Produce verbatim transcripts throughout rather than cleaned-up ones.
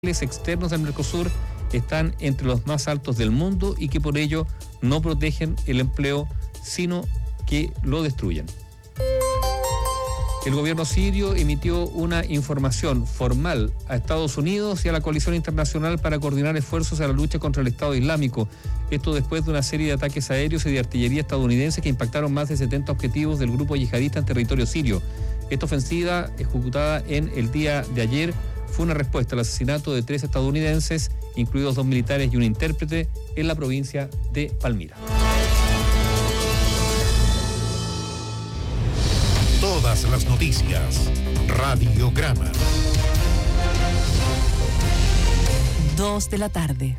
externos del Mercosur están entre los más altos del mundo y que por ello no protegen el empleo, sino que lo destruyen. El gobierno sirio emitió una información formal a Estados Unidos y a la coalición internacional para coordinar esfuerzos en la lucha contra el Estado Islámico. Esto después de una serie de ataques aéreos y de artillería estadounidense que impactaron más de setenta objetivos del grupo yihadista en territorio sirio. Esta ofensiva, ejecutada en el día de ayer, fue una respuesta al asesinato de tres estadounidenses, incluidos dos militares y un intérprete, en la provincia de Palmira. Todas las noticias. Radiograma. Dos de la tarde.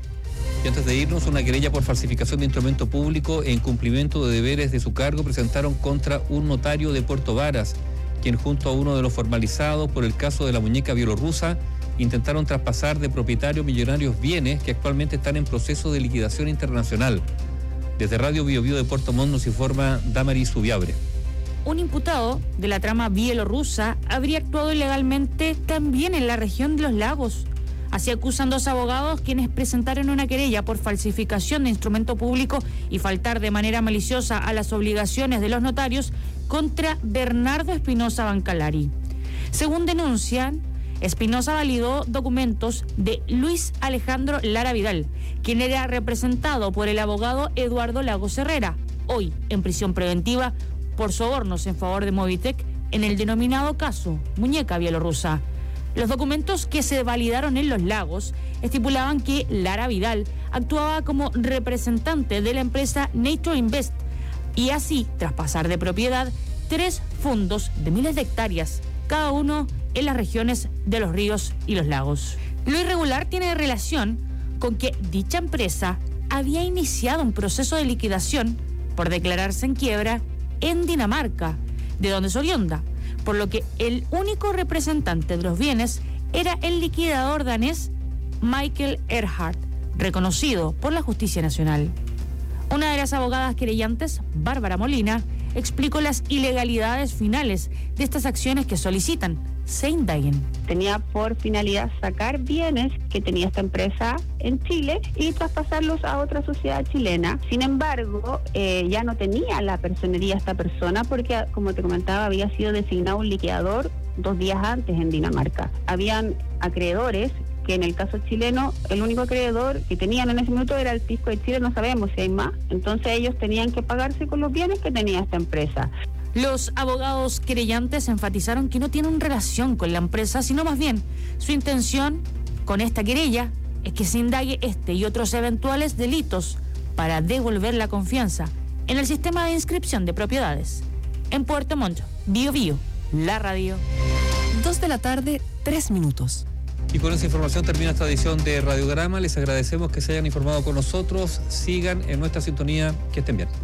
Y antes de irnos, una querella por falsificación de instrumento público e incumplimiento de deberes de su cargo presentaron contra un notario de Puerto Varas, quien junto a uno de los formalizados por el caso de la muñeca bielorrusa intentaron traspasar de propietario millonarios bienes que actualmente están en proceso de liquidación internacional. Desde Radio Bio Bio de Puerto Montt nos informa Damaris Subiabre. Un imputado de la trama bielorrusa habría actuado ilegalmente también en la región de los lagos. Así acusan dos abogados quienes presentaron una querella por falsificación de instrumento público y faltar de manera maliciosa a las obligaciones de los notarios contra Bernardo Espinosa Bancalari. Según denuncian, Espinosa validó documentos de Luis Alejandro Lara Vidal, quien era representado por el abogado Eduardo Lagos Herrera, hoy en prisión preventiva por sobornos en favor de Movitec en el denominado caso Muñeca Bielorrusa. Los documentos que se validaron en Los Lagos estipulaban que Lara Vidal actuaba como representante de la empresa Nature Invest y así traspasar de propiedad tres fondos de miles de hectáreas, cada uno en las regiones de los ríos y los lagos. Lo irregular tiene relación con que dicha empresa había iniciado un proceso de liquidación por declararse en quiebra en Dinamarca, de donde es oriunda, por lo que el único representante de los bienes era el liquidador danés Michael Erhardt, reconocido por la Justicia Nacional. Una de las abogadas querellantes, Bárbara Molina, explicó las ilegalidades finales de estas acciones que solicitan se indaguen. Tenía por finalidad sacar bienes que tenía esta empresa en Chile y traspasarlos a otra sociedad chilena. Sin embargo, eh, ya no tenía la personería esta persona porque, como te comentaba, había sido designado un liquidador dos días antes en Dinamarca. Habían acreedores que en el caso chileno, el único acreedor que tenían en ese minuto era el Fisco de Chile, no sabemos si hay más. Entonces ellos tenían que pagarse con los bienes que tenía esta empresa. Los abogados querellantes enfatizaron que no tienen relación con la empresa, sino más bien su intención con esta querella es que se indague este y otros eventuales delitos para devolver la confianza en el sistema de inscripción de propiedades. En Puerto Montt, Bio Bio, la radio. Dos de la tarde, tres minutos. Y con esa información termina esta edición de Radiograma. Les agradecemos que se hayan informado con nosotros. Sigan en nuestra sintonía. Que estén bien.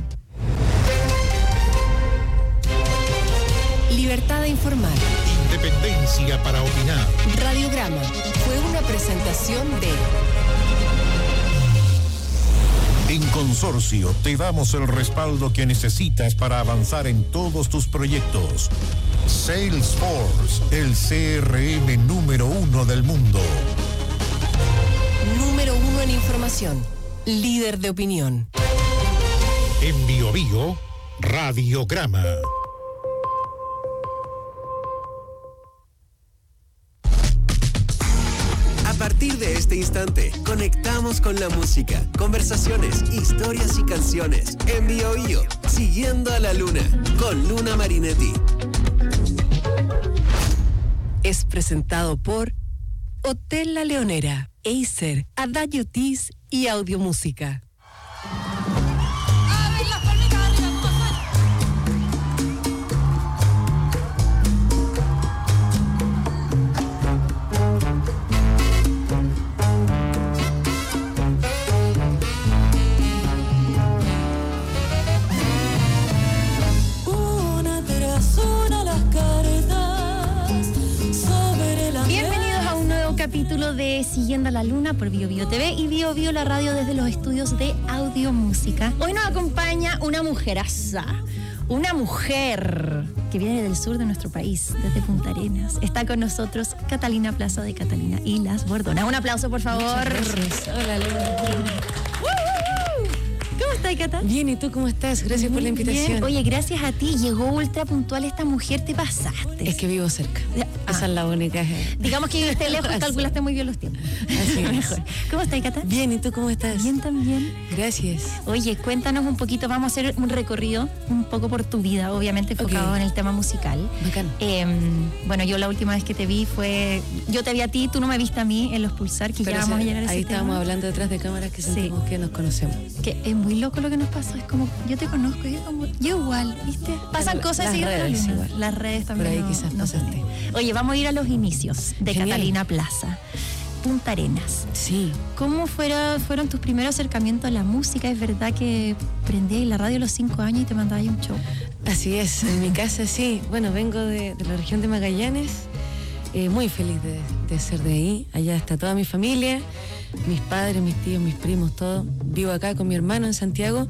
Libertad de informar. Independencia para opinar. Radiograma fue una presentación de... En Consorcio te damos el respaldo que necesitas para avanzar en todos tus proyectos. Salesforce, el C R M número uno del mundo. Número uno en información. Líder de opinión. En Bio Bio, Radiograma. A partir de este instante, conectamos con la música, conversaciones, historias y canciones en Bio Bio, siguiendo a la luna, con Luna Marinetti. Es presentado por Hotel La Leonera, Acer, Adagio Tis y Audiomúsica. Capítulo de Siguiendo a la Luna por Bio Bio T V y Bio Bio la radio desde los estudios de Audiomúsica. Hoy nos acompaña una mujeraza, Una mujer que viene del sur de nuestro país, desde Punta Arenas. Está con nosotros Catalina Plaza de Catalina y Las Bordonas. Un aplauso, por favor. Hola, Luna. ¿Cómo estás, Cata? Bien, ¿y tú cómo estás? Gracias Muy por la invitación. Bien. Oye, gracias a ti. Llegó ultra puntual esta mujer, te pasaste. Es que vivo cerca. Ah. Esa es la única. Digamos que viviste lejos, calculaste muy bien los tiempos. Así es. Mejor. ¿Cómo estás, Cata? Bien, ¿y tú cómo estás? Bien también. Gracias. Oye, cuéntanos un poquito, vamos a hacer un recorrido un poco por tu vida, obviamente enfocado Okay. en el tema musical. Bacán. Eh, bueno, yo la última vez que te vi fue, yo te vi a ti, tú no me viste a mí en Los Pulsar, que Pero ya vamos ese- a llegar a ese ahí tema. estábamos hablando detrás de cámaras que Sí. sentimos que nos conocemos. Que es muy loco lo que nos pasó, es como, yo te conozco, yo, como, yo igual, ¿viste? Pasan Pero cosas las y siguen redes la luna. igual. Las redes también. Por ahí no- quizás no pasaste. salen. Oye, vamos a ir a los inicios de Genial. Catalina Plaza, Punta Arenas. Sí. ¿Cómo fueron, fueron tus primeros acercamientos a la música? ¿Es verdad que prendías la radio a los cinco años y te mandabas un show? Así es, en mi casa sí. Bueno, vengo de, de la región de Magallanes, eh, muy feliz de, de ser de ahí. Allá está toda mi familia, mis padres, mis tíos, mis primos, todo. Vivo acá con mi hermano en Santiago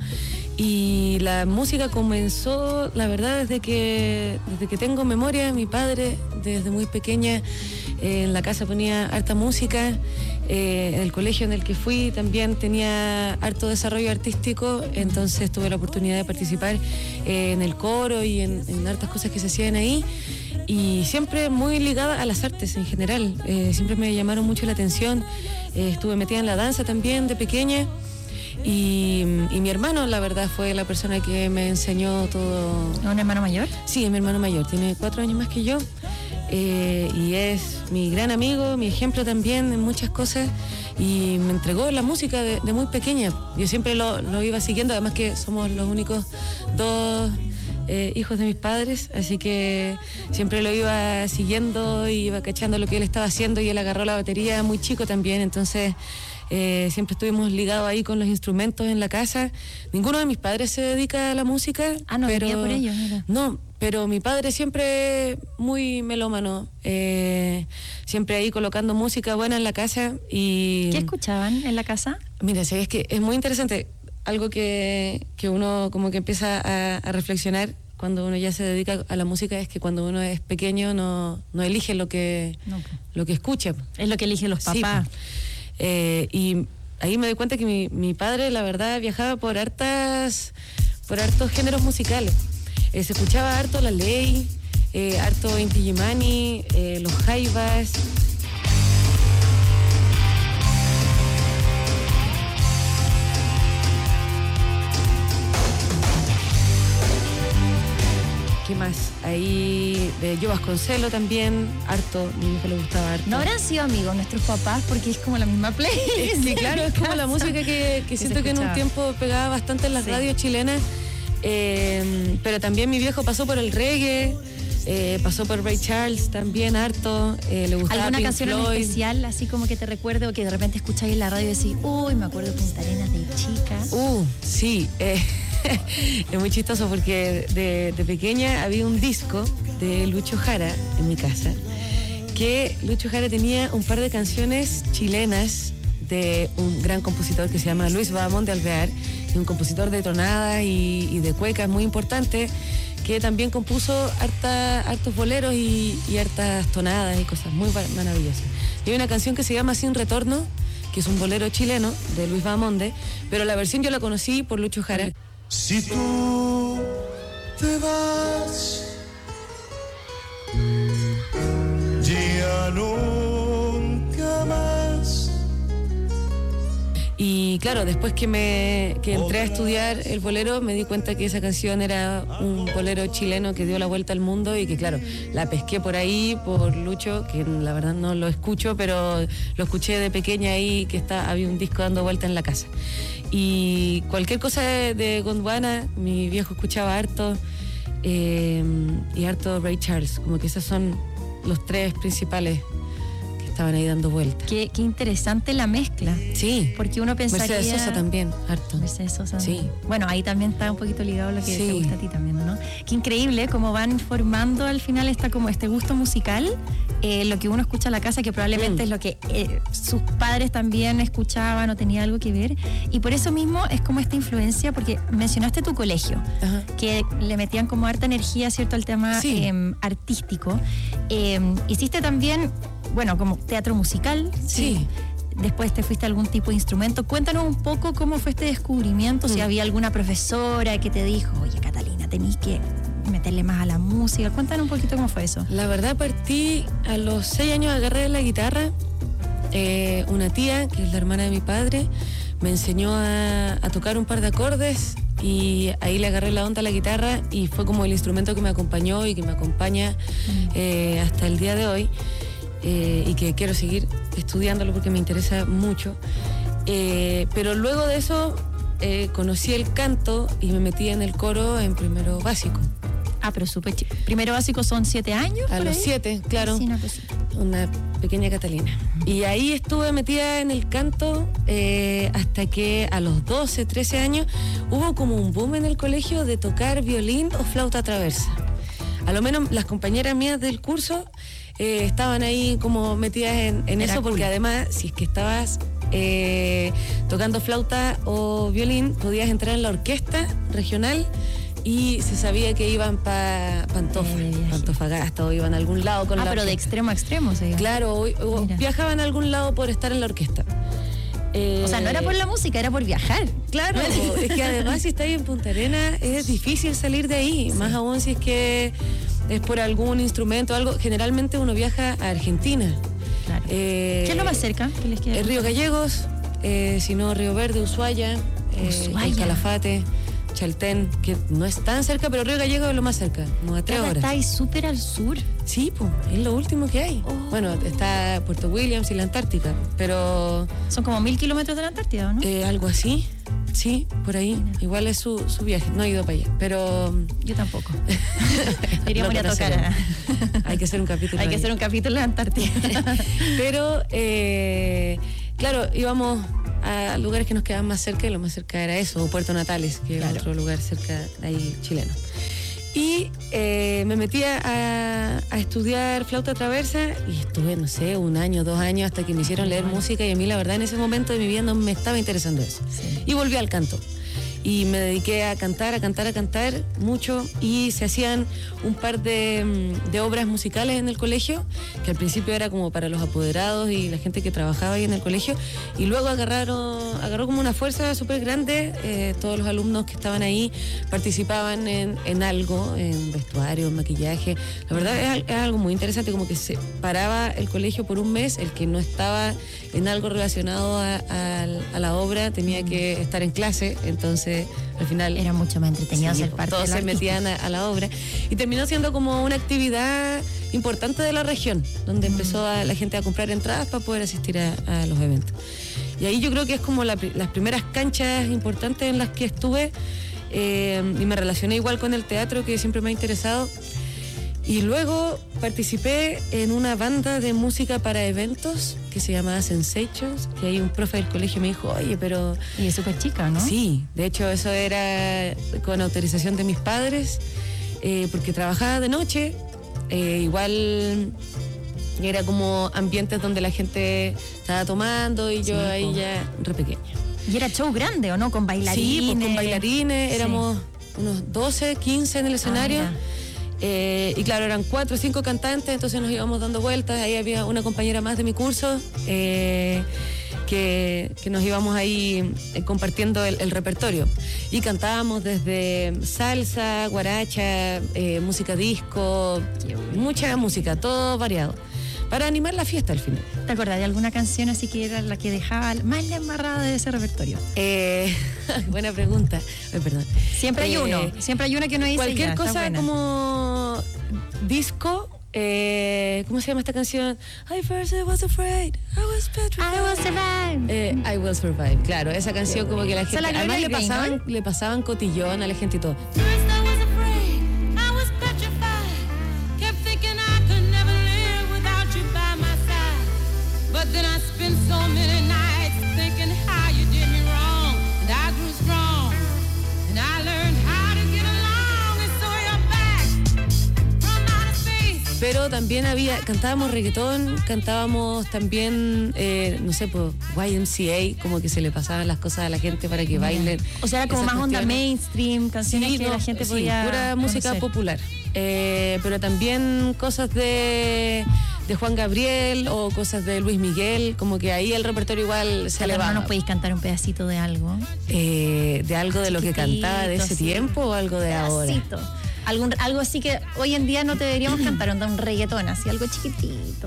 y la música comenzó, la verdad, desde que, desde que tengo memoria. Mi padre, desde muy pequeña, eh, en la casa ponía harta música. Eh, en el colegio en el que fui también tenía harto desarrollo artístico, entonces tuve la oportunidad de participar eh, en el coro y en, en hartas cosas que se hacían ahí, y siempre muy ligada a las artes en general. Eh, siempre me llamaron mucho la atención. Eh, estuve metida en la danza también de pequeña, y, y mi hermano, la verdad, fue la persona que me enseñó todo. ¿Un hermano mayor? Sí, es mi hermano mayor, tiene cuatro años más que yo, eh, y es mi gran amigo, mi ejemplo también en muchas cosas, y me entregó la música de, de muy pequeña. Yo siempre lo, lo iba siguiendo, además que somos los únicos dos eh, hijos de mis padres, así que siempre lo iba siguiendo y iba cachando lo que él estaba haciendo, y él agarró la batería muy chico también, entonces... Eh, siempre estuvimos ligados ahí con los instrumentos en la casa. Ninguno de mis padres se dedica a la música. Ah, no, pero, vivía por ellos, mira. No, pero mi padre siempre muy melómano, eh, siempre ahí colocando música buena en la casa. Y ¿Qué escuchaban en la casa? mira, sí, es que es muy interesante, algo que, que uno como que empieza a, a reflexionar cuando uno ya se dedica a la música, es que cuando uno es pequeño no, no elige lo que, No. lo que escucha. Es lo que eligen los Sí, papás. Eh, y ahí me doy cuenta que mi, mi padre, la verdad, viajaba por hartas, por hartos géneros musicales. Eh, se escuchaba harto La Ley, eh, harto Inti Illimani, eh, Los Jaivas. ¿Qué más? Ahí de Yo Vasconcelo también, harto, a mi hijo le gustaba harto. No habrán sido amigos nuestros papás porque es como la misma playlist. Sí, claro, es como la música que, que se siento que en un escuchaba. tiempo pegaba bastante en las Sí. radios chilenas, eh, pero también mi viejo pasó por el reggae, eh, pasó por Ray Charles también harto, eh, le gustaba ¿Alguna Pink canción en Floyd. especial, así como que te recuerde o que de repente escucháis en la radio y decís, uy, me acuerdo de Punta Arenas de chica? Uh, sí, eh, es muy chistoso porque de, de pequeña había un disco de Lucho Jara en mi casa, que Lucho Jara tenía un par de canciones chilenas de un gran compositor que se llama Luis Bahamón de Alvear, y un compositor de tonadas y, y de cuecas muy importante, que también compuso harta, hartos boleros y, y hartas tonadas y cosas muy ba- maravillosas. Y hay una canción que se llama Sin Retorno, que es un bolero chileno de Luis Bahamonde, pero la versión yo la conocí por Lucho Jara. Si tú te vas, ya nunca más. Y claro, después que me que entré a estudiar el bolero, me di cuenta que esa canción era un bolero chileno que dio la vuelta al mundo, y que claro, la pesqué por ahí, por Lucho, que la verdad no lo escucho, pero lo escuché de pequeña ahí, que está, había un disco dando vuelta en la casa. Y cualquier cosa de, de Gondwana, mi viejo escuchaba harto, eh, y harto Ray Charles, como que esos son los tres principales que estaban ahí dando vuelta. Qué, qué interesante la mezcla. Sí. Porque uno pensaría... Mercedes Sosa también, harto. Mercedes Sosa. Sí. Bueno, ahí también está un poquito ligado a lo que Sí. te gusta a ti también, ¿no? Qué increíble cómo van formando al final esta, como este gusto musical eh, lo que uno escucha en la casa, que probablemente Mm. es lo que eh, sus padres también escuchaban o tenía algo que ver. Y por eso mismo es como esta influencia, porque mencionaste tu colegio, Ajá. que le metían como harta energía, ¿cierto?, al tema Sí. eh, artístico. Eh, hiciste también, bueno, como teatro musical. Sí. Después te fuiste a algún tipo de instrumento. Cuéntanos un poco cómo fue este descubrimiento, si Mm. había alguna profesora que te dijo, oye, Catalina, tenés que meterle más a la música. Cuéntanos un poquito cómo fue eso. La verdad, partí a los seis años, agarré la guitarra. Eh, una tía, que es la hermana de mi padre, me enseñó a, a tocar un par de acordes y ahí le agarré la onda a la guitarra y fue como el instrumento que me acompañó y que me acompaña eh, hasta el día de hoy, eh, y que quiero seguir estudiándolo porque me interesa mucho. Eh, pero luego de eso eh, conocí el canto y me metí en el coro en primero básico. Ah, pero súper chico. Primero básico son siete años. A por los ahí. siete, claro. Sí, una cosita. Una pequeña Catalina. Y ahí estuve metida en el canto eh, hasta que a los doce, trece años hubo como un boom en el colegio de tocar violín o flauta traversa. A lo menos las compañeras mías del curso eh, estaban ahí como metidas en, en Era eso, porque cool. además, si es que estabas eh, tocando flauta o violín, podías entrar en la orquesta regional y se sabía que iban para Pantofa, Eh, de viaje. Antofagasta, o iban a algún lado con Ah, la pero de orquesta. extremo a extremo, se diga. Claro, o, o Mira. viajaban a algún lado por estar en la orquesta. Eh, O sea, no era por la música, era por viajar. Claro, es que además si estás en Punta Arenas es difícil salir de ahí, más aún si es que es por algún instrumento o algo. Generalmente uno viaja a Argentina. Claro. Eh, ¿Qué es lo más cerca que les queda? El Río Gallegos, eh, si no Río Verde, Ushuaia, eh, Ushuaia. el Calafate, Chaltén, que no es tan cerca, pero Río Gallegos es lo más cerca, como a tres Ahora horas. está ahí súper al sur. Sí, pues, es lo último que hay. Oh. Bueno, está Puerto Williams y la Antártica, pero Son como mil kilómetros de la Antártida, ¿no? eh, algo así, sí, por ahí. Igual es su, su viaje, no he ido para allá, pero Yo tampoco. Deberíamos Lo ir a tocar. a- hay que hacer un capítulo. Hay que ahí. hacer un capítulo en la Antártida. Pero, eh, claro, íbamos a lugares que nos quedaban más cerca, y lo más cerca era eso, o Puerto Natales, que Claro. era otro lugar cerca de ahí chileno. Y eh, me metí a, a estudiar flauta traversa y estuve, no sé, un año, dos años, hasta que me hicieron leer música, y a mí la verdad en ese momento de mi vida no me estaba interesando eso. Sí. Y volví al canto. Y me dediqué a cantar, a cantar, a cantar mucho, y se hacían un par de, mm, de obras musicales en el colegio, que al principio era como para los apoderados y la gente que trabajaba ahí en el colegio, y luego agarraron, agarró como una fuerza súper grande. Eh, todos los alumnos que estaban ahí participaban en, en algo, en vestuario, en maquillaje. La verdad es, al- es algo muy interesante, como que se paraba el colegio por un mes, el que no estaba en algo relacionado a, a- a la obra tenía que estar en clase, entonces al final Era mucho más entretenido sí, ser parte todos de la se metían a, a la obra, y terminó siendo como una actividad importante de la región, donde empezó a, la gente a comprar entradas para poder asistir a, a los eventos. Y ahí yo creo que es como la pri- las primeras canchas importantes en las que estuve, eh, y me relacioné igual con el teatro, que siempre me ha interesado. Y luego participé en una banda de música para eventos que se llamaba Sensations, que ahí un profe del colegio me dijo, oye, pero... Y es súper chica, ¿no? Sí, de hecho eso era con autorización de mis padres, eh, porque trabajaba de noche, eh, igual era como ambientes donde la gente estaba tomando, y yo Sí, ahí po. ya re pequeña. Y era show grande, ¿o no? Con bailarines. Sí, pues, con bailarines, Sí. éramos unos doce, quince en el escenario. Ah, Eh, y claro, eran cuatro o cinco cantantes, entonces nos íbamos dando vueltas. Ahí había una compañera más de mi curso, eh, que, que nos íbamos ahí eh, compartiendo el, el repertorio. Y cantábamos desde salsa, guaracha, eh, música disco, mucha música, todo variado, para animar la fiesta al final. ¿Te acordás de alguna canción así que era la que dejaba más la embarrada de ese repertorio? Eh, buena pregunta. Ay, perdón. Siempre hay Eh, uno, siempre hay uno que no dice Cualquier ya, está cosa buena. como disco, eh, ¿cómo se llama esta canción? I first I was afraid, I was petrified. I will survive. Eh, I will survive, claro, esa canción como que la Esa es gente, la además Gloria le Gaynor. pasaban, le pasaban cotillón a la gente y todo. First I was afraid, I was petrified. Kept thinking I could never live without you by my side. But then I spent so many nights thinking how you did me wrong. And I grew strong, and I learned how to get along. And so you're back from outer space. Pero también había, cantábamos reggaetón, cantábamos también, eh, no sé, pues Y M C A, como que se le pasaban las cosas a la gente para que bailen. O sea, era como más onda mainstream, canciones sí, que no, la gente sí, podía pura música conocer. popular. Eh, pero también cosas de, de Juan Gabriel o cosas de Luis Miguel, como que ahí el repertorio igual se ¿No elevaba. nos podéis cantar un pedacito de algo? Eh, ¿De algo de lo que cantaba de ese sí. tiempo o algo de ahora? Pedacito. Algún, algo así que hoy en día no te deberíamos cantar, onda un reggaetón, así algo chiquitito.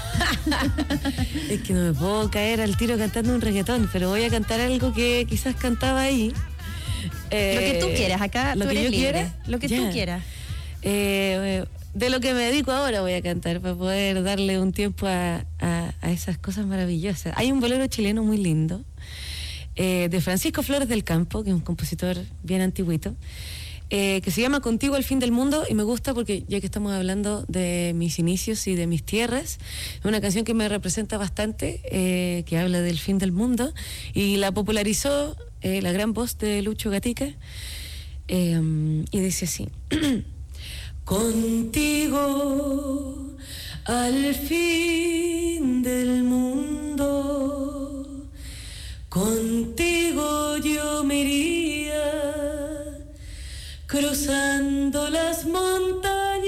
Es que no me puedo caer al tiro cantando un reggaetón, pero voy a cantar algo que quizás cantaba ahí. Eh, lo que tú quieras, acá lo tú que eres yo libre. quiera. Lo que Ya. tú quieras. Eh, de lo que me dedico ahora voy a cantar para poder darle un tiempo a, a, a esas cosas maravillosas. Hay un bolero chileno muy lindo eh, de Francisco Flores del Campo, que es un compositor bien antiguito, eh, que se llama Contigo al fin del mundo, y me gusta porque ya que estamos hablando de mis inicios y de mis tierras, es una canción que me representa bastante, eh, que habla del fin del mundo, y la popularizó eh, la gran voz de Lucho Gatica, eh, y dice así: Contigo al fin del mundo, contigo yo me iría, cruzando las montañas,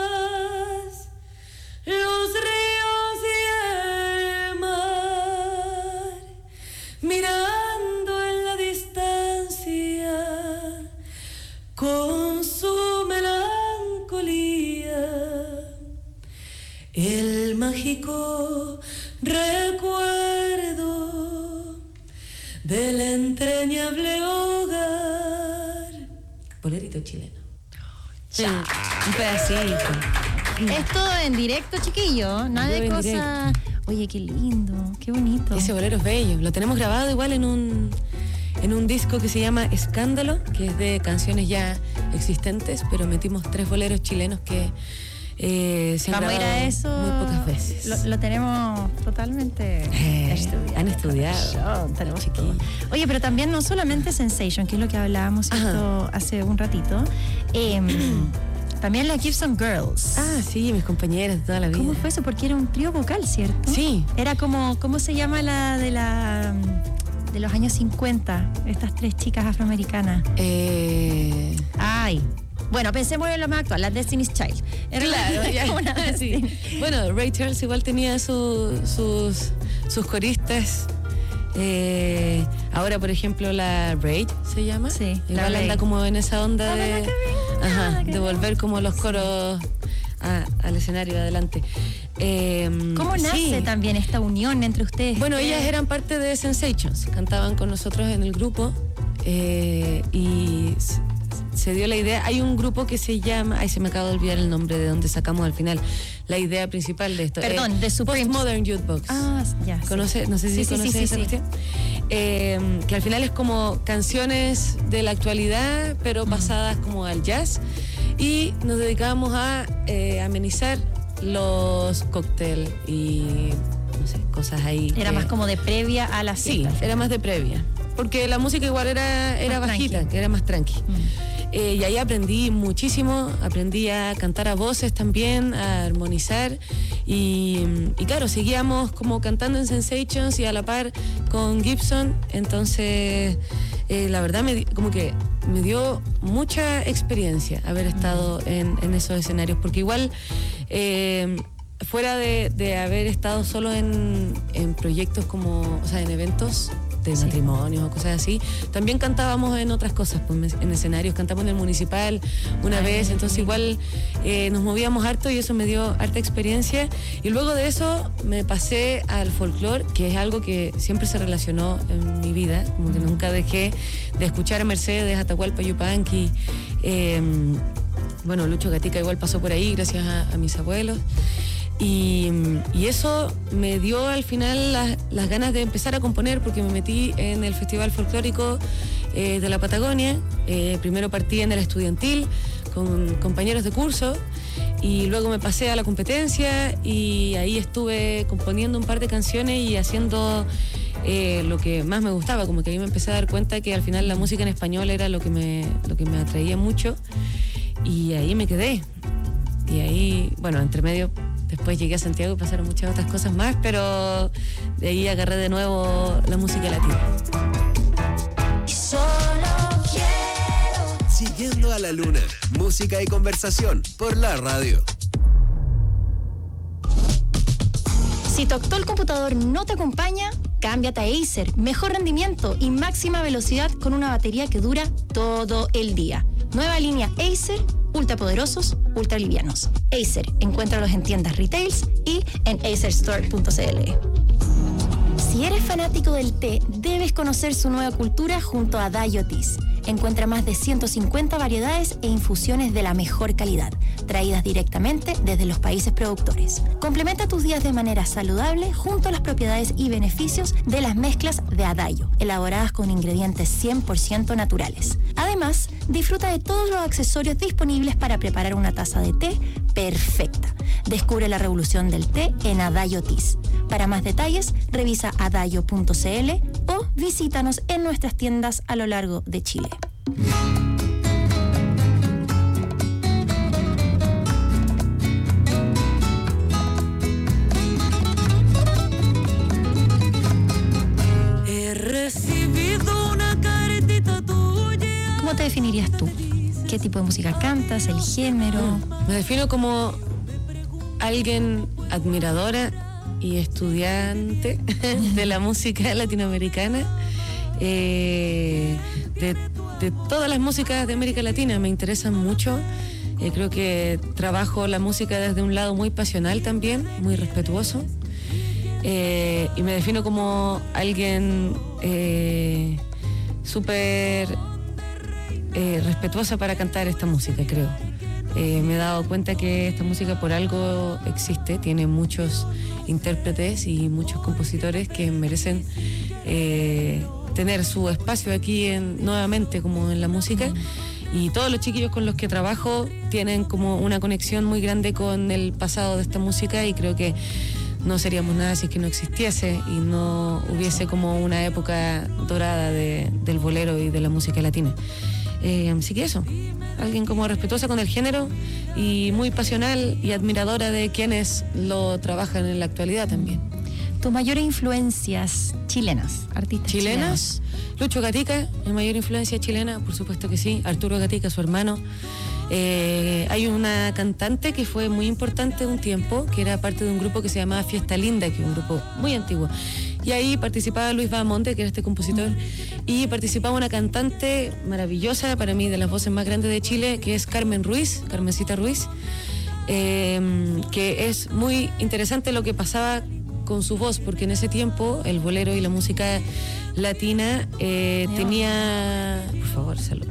los ríos y el mar, mirando en la distancia con su melancolía el mágico recuerdo del entrañable hogar. Bolerito chileno. Sí, un pedacito. Es todo en directo, chiquillo. Nada de Todo en cosas. Oye, qué lindo, qué bonito. Ese bolero es bello. Lo tenemos grabado igual en un, en un disco que se llama Escándalo, que es de canciones ya existentes, pero metimos tres boleros chilenos que eh, se han Vamos a ir grabado a eso. muy pocas veces. Lo, lo tenemos totalmente Eh, estudiado. han estudiado. Yo, tenemos todo. Oye, pero también no solamente Sensation, que es lo que hablábamos esto hace un ratito. Eh, también la Gibson Girls. Ah, sí, mis compañeras de toda la vida. ¿Cómo fue eso? Porque era un trío vocal, ¿cierto? Sí. Era como, ¿cómo se llama la de la de los años cincuenta? Estas tres chicas afroamericanas. Eh... Ay. Bueno, pensemos en lo más actual, las Destiny's Child. Era Claro, una- ya. una Sí. Bueno, Ray Charles igual tenía su- sus, sus coristas. Eh, ahora, por ejemplo, la Rage se llama. Sí, la Igual anda Rage. como en esa onda Ah, de, ¿verdad que bien? ajá, Ah, qué de volver como los coros a- al escenario adelante. Eh, ¿Cómo nace sí. también esta unión entre ustedes? Bueno, ellas eran parte de Sensations, cantaban con nosotros en el grupo eh, y s- se dio la idea. Hay un grupo que se llama, ay, se me acaba de olvidar el nombre de donde sacamos al final la idea principal de esto. Perdón, Eh, de Supremes. Postmodern Jukebox. Ah, ya. sí. ¿Conoce? No sé si Sí, sí, conoce sí, sí, esa sí. cuestión. Eh, que al final es como canciones de la actualidad, pero pasadas como al jazz. Y nos dedicábamos a eh, amenizar los cócteles y no sé, cosas ahí. Era que- más como de previa a la Sí, fiesta. era más de previa. Porque la música igual era, era Más bajita, tranqui. que era más tranqui. Mm. Eh, y ahí aprendí muchísimo, aprendí a cantar a voces también, a armonizar y, y claro, seguíamos como cantando en Sensations y a la par con Gibson, entonces eh, la verdad me, di- como que me dio mucha experiencia haber estado en, en esos escenarios, porque igual eh, fuera de, de haber estado solo en, en proyectos como, o sea, en eventos de Sí. matrimonios o cosas así, también cantábamos en otras cosas, pues, en escenarios, cantamos en el municipal una Ay, vez, entonces igual eh, nos movíamos harto y eso me dio harta experiencia, y luego de eso me pasé al folclore, que es algo que siempre se relacionó en mi vida, como que nunca dejé de escuchar a Mercedes, Atahualpa Yupanqui, eh, bueno, Lucho Gatica igual pasó por ahí gracias a, a mis abuelos. Y, y eso me dio al final las, las ganas de empezar a componer, porque me metí en el Festival Folclórico eh, de la Patagonia. Eh, primero partí en el estudiantil con compañeros de curso y luego me pasé a la competencia y ahí estuve componiendo un par de canciones y haciendo eh, lo que más me gustaba, como que ahí me empecé a dar cuenta que al final la música en español era lo que me, lo que me atraía mucho, y ahí me quedé. Y ahí, bueno, entre medio Después llegué a Santiago y pasaron muchas otras cosas más, pero de ahí agarré de nuevo la música latina. Solo quiero. Siguiendo a la luna, música y conversación por la radio. Si tu actual computador no te acompaña, cámbiate a Acer. Mejor rendimiento y máxima velocidad con una batería que dura todo el día. Nueva línea Acer, ultra poderosos, ultra livianos. Acer, encuéntralos en tiendas retails y en acer store punto c l. Si eres fanático del té, debes conocer su nueva cultura junto a Adagio Teas. Encuentra más de ciento cincuenta variedades e infusiones de la mejor calidad, traídas directamente desde los países productores. Complementa tus días de manera saludable junto a las propiedades y beneficios de las mezclas de Adagio, elaboradas con ingredientes cien por ciento naturales. Además, disfruta de todos los accesorios disponibles para preparar una taza de té perfecta. Descubre la revolución del té en Adagio Teas. Para más detalles, revisa adagio punto c l o visítanos en nuestras tiendas a lo largo de Chile. He recibido una caretita tuya. ¿Cómo te definirías tú? ¿Qué tipo de música cantas? ¿El género? Me defino como alguien admiradora y estudiante de la música latinoamericana, eh, de, de todas las músicas de América Latina. Me interesan mucho. Eh, creo que trabajo la música desde un lado muy pasional también, muy respetuoso. Eh, y me defino como alguien eh, súper eh, respetuosa para cantar esta música, creo. Eh, me he dado cuenta que esta música por algo existe, tiene muchos intérpretes y muchos compositores que merecen eh, tener su espacio aquí en, nuevamente como en la música, y todos los chiquillos con los que trabajo tienen como una conexión muy grande con el pasado de esta música, y creo que no seríamos nada si es que no existiese y no hubiese como una época dorada de, del bolero y de la música latina. Eh, así que eso, alguien como respetuosa con el género y muy pasional y admiradora de quienes lo trabajan en la actualidad también. ¿Tus mayores influencias chilenas, artistas chilenas? chilenos? Lucho Gatica, mi mayor influencia chilena, por supuesto que sí. Arturo Gatica, su hermano. Eh, hay una cantante que fue muy importante un tiempo, que era parte de un grupo que se llamaba Fiesta Linda, que es un grupo muy antiguo. Y ahí participaba Luis Bahamonde, que era este compositor, y participaba una cantante maravillosa, para mí de las voces más grandes de Chile, que es Carmen Ruiz, Carmencita Ruiz, eh, que es muy interesante lo que pasaba con su voz, porque en ese tiempo el bolero y la música latina eh, tenía... Por favor, salud.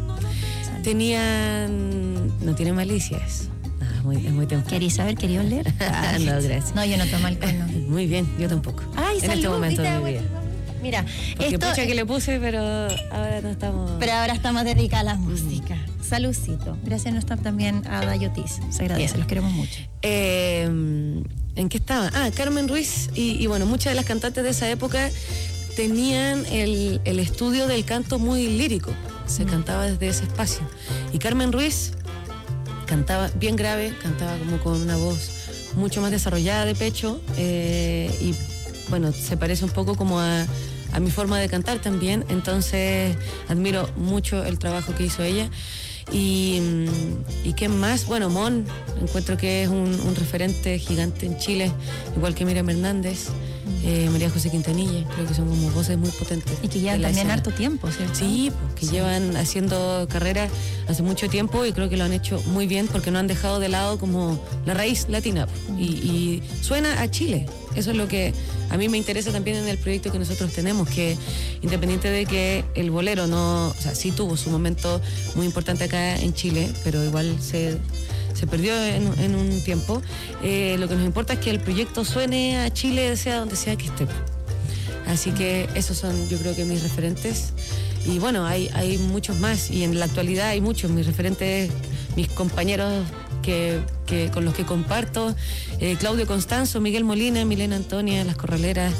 Tenían... No tiene malicia eso. Muy, es muy temprano. ¿Querías saber? ¿Querías leer? Ah, no, gracias. No, yo no tomo alcohol, no. Muy bien, yo tampoco. Ay, en salud, este momento ¿viste? de mi vida. Mira, porque esto... pucha que le puse, pero ahora no estamos... Pero ahora estamos dedicados a la música. Mm. Saludcito. Gracias a nuestra también a Adagio Teas. Se agradece, bien. Los queremos mucho. Eh, ¿En qué estaba? Ah, Carmen Ruiz y, y bueno, muchas de las cantantes de esa época tenían el, el estudio del canto muy lírico. Se mm. cantaba desde ese espacio. Y Carmen Ruiz cantaba bien grave, cantaba como con una voz mucho más desarrollada de pecho, eh, y bueno, se parece un poco como a, a mi forma de cantar también, entonces admiro mucho el trabajo que hizo ella. Y, y qué más, bueno, Mon, encuentro que es un, un referente gigante en Chile, igual que Miriam Hernández, eh, María José Quintanilla, creo que son como voces muy potentes. Y que llevan también harto tiempo, ¿cierto? Sí, pues, que sí. Llevan haciendo carrera hace mucho tiempo y creo que lo han hecho muy bien porque no han dejado de lado como la raíz latina, mm. y, y suena a Chile. Eso es lo que a mí me interesa también en el proyecto que nosotros tenemos, que independiente de que el bolero no, o sea, sí tuvo su momento muy importante acá en Chile, pero igual se, se perdió en, en un tiempo, eh, lo que nos importa es que el proyecto suene a Chile, sea donde sea que esté. Así que esos son, yo creo que mis referentes. Y bueno, hay, hay muchos más, y en la actualidad hay muchos, mis referentes, mis compañeros que, que con los que comparto, eh, Claudio Constanzo, Miguel Molina, Milena Antonia, Las Corraleras,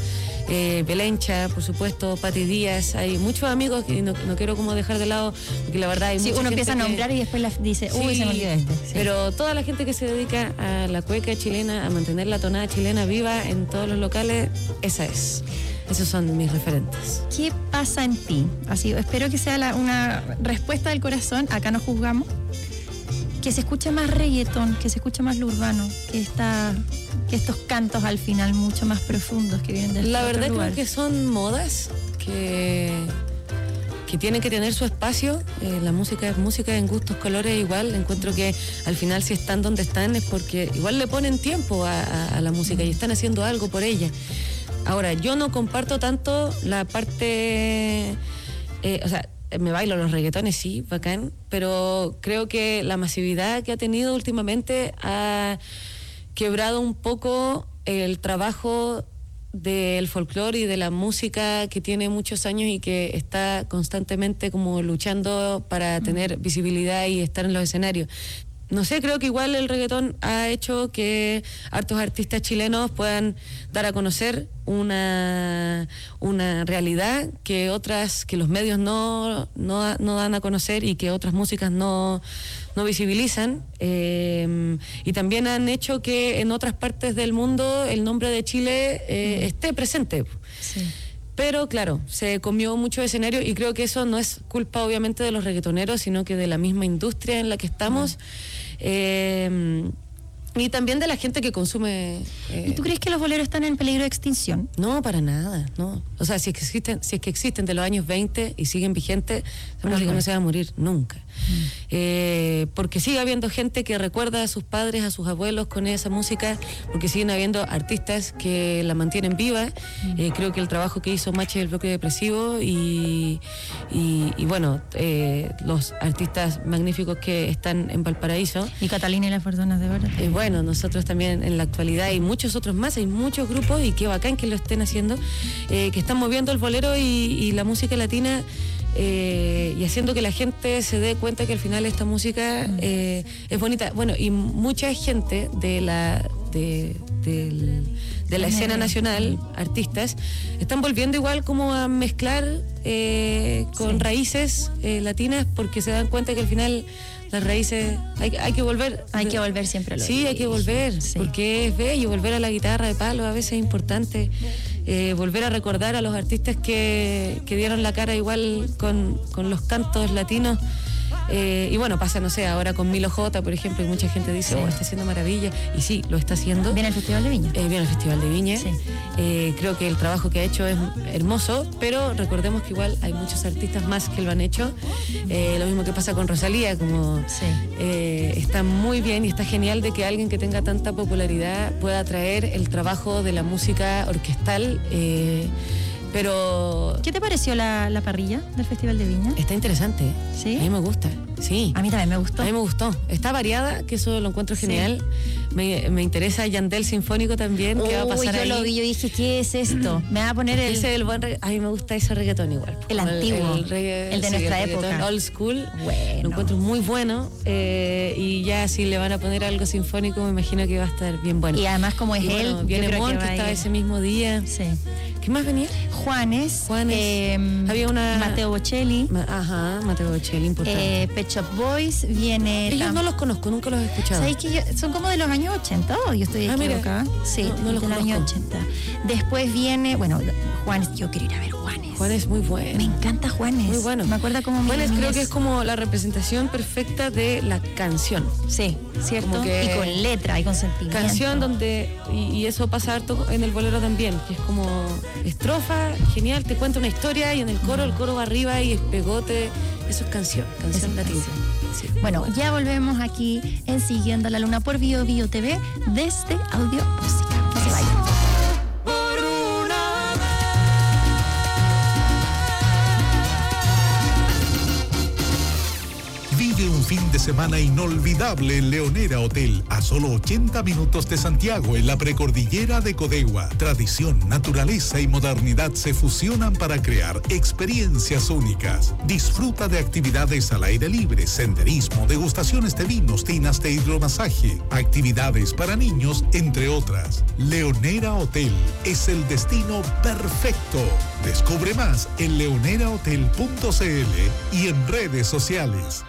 eh, Belencha, por supuesto, Pati Díaz, hay muchos amigos que no, no quiero como dejar de lado, porque la verdad hay sí, mucha uno gente empieza a nombrar que, y después la dice, uy, sí, se me olvidó este. Sí. Pero toda la gente que se dedica a la cueca chilena, a mantener la tonada chilena viva en todos los locales, esa es. Esos son mis referentes. ¿Qué pasa en ti? Así, espero que sea la, una respuesta del corazón, acá no juzgamos. Que se escuche más reggaetón, que se escuche más lo urbano, que esta, que estos cantos al final mucho más profundos que vienen del La verdad lugar. creo que son modas que, que tienen que tener su espacio. Eh, la música es música en gustos, colores igual. Encuentro que al final si están donde están es porque igual le ponen tiempo a, a, a la música y están haciendo algo por ella. Ahora, yo no comparto tanto la parte, eh, o sea, me bailo los reggaetones, sí, bacán, pero creo que la masividad que ha tenido últimamente ha quebrado un poco el trabajo del folclore y de la música que tiene muchos años y que está constantemente como luchando para tener visibilidad y estar en los escenarios. No sé, creo que igual el reggaetón ha hecho que hartos artistas chilenos puedan dar a conocer una, una realidad que otras, que los medios no, no, no dan a conocer y que otras músicas no, no visibilizan. Eh, y también han hecho que en otras partes del mundo el nombre de Chile eh, mm. esté presente. Sí. Pero claro, se comió mucho escenario y creo que eso no es culpa obviamente de los reggaetoneros, sino que de la misma industria en la que estamos. Mm. Eh, y también de la gente que consume. Eh, ¿Y tú crees que los boleros están en peligro de extinción? No, para nada, no. O sea, si es que existen, si es que existen de los años veinte y siguen vigentes, esa música no se va a morir nunca. Mm. Eh, porque sigue habiendo gente que recuerda a sus padres, a sus abuelos con esa música, porque siguen habiendo artistas que la mantienen viva. Mm. Eh, creo que el trabajo que hizo Machi del Bloque Depresivo y, y, y bueno, eh, los artistas magníficos que están en Valparaíso. Y Catalina y las Personas de Oro. Eh, bueno, nosotros también en la actualidad y muchos otros más, hay muchos grupos y qué bacán que lo estén haciendo, eh, que están moviendo el bolero y, y la música latina. Eh, y haciendo que la gente se dé cuenta que al final esta música eh, es bonita. Bueno, y mucha gente de la de, de, de la escena nacional, artistas, están volviendo igual como a mezclar eh, con sí. raíces eh, latinas, porque se dan cuenta que al final las raíces hay, hay que volver. Hay que volver siempre a lo Sí, hay que volver, sí. porque es bello, volver a la guitarra de palo a veces es importante. Eh, volver a recordar a los artistas que, que dieron la cara igual con, con los cantos latinos. Eh, y bueno, pasa, no sé, ahora con Milo J, por ejemplo, y mucha gente dice, sí. oh, está haciendo maravilla. Y sí, lo está haciendo. Viene el Festival de Viña. Eh, viene el Festival de Viña. Sí. Eh, creo que el trabajo que ha hecho es hermoso, pero recordemos que igual hay muchos artistas más que lo han hecho. Eh, lo mismo que pasa con Rosalía, como sí. eh, está muy bien y está genial de que alguien que tenga tanta popularidad pueda traer el trabajo de la música orquestal. Eh, Pero... ¿Qué te pareció la, la parrilla del Festival de Viña? Está interesante. ¿Sí? A mí me gusta, sí. A mí también me gustó. A mí me gustó. Está variada, que eso lo encuentro genial. Sí. Me, me interesa Yandel Sinfónico también, Uy, que va a pasar yo ahí. Lo vi, yo dije, ¿qué es esto? Me va a poner el... Ese el buen regga... A mí me gusta ese reggaetón igual. El antiguo, el, el, regga... el de sí, nuestra el época. Old school. Bueno. Lo encuentro muy bueno. Eh, y ya si le van a poner algo sinfónico, me imagino que va a estar bien bueno. Y además como es y él, bueno, viene yo creo Mon, que, que estaba ese mismo día. Sí. ¿Qué más venía? Juanes. Juanes. Eh, Había una... Mateo Bocelli. Ma... Ajá, Mateo Bocelli, importante. Eh, Pet Shop Boys, viene... Ellos tam... no los conozco, nunca los he escuchado. ¿Sabes que yo... son como de los años ochenta? ¿O yo estoy ah, equivocada? Mira. Sí, no, no los de los años ochenta. Después viene, bueno, Juanes, yo quiero ir a ver Juanes. Juanes es muy bueno. Me encanta Juanes. Muy bueno. Me acuerda como Juanes creo que es como la representación perfecta de la canción. Sí, ¿cierto? Que y con letra y con sentimiento. Canción donde, y, y eso pasa harto en el bolero también, que es como estrofa, genial, te cuenta una historia y en el coro, el coro va arriba y es pegote. Eso es canción, canción latina. Sí, bueno, bueno, ya volvemos aquí en Siguiendo la Luna por Bio Bio T V desde Audio Música. No se vayan. Vive un fin de semana inolvidable en Leonera Hotel, a solo ochenta minutos de Santiago, en la precordillera de Codegua. Tradición, naturaleza y modernidad se fusionan para crear experiencias únicas. Disfruta de actividades al aire libre, senderismo, degustaciones de vinos, tinas de hidromasaje, actividades para niños, entre otras. Leonera Hotel es el destino perfecto. Descubre más en leonera hotel punto c l y en redes sociales.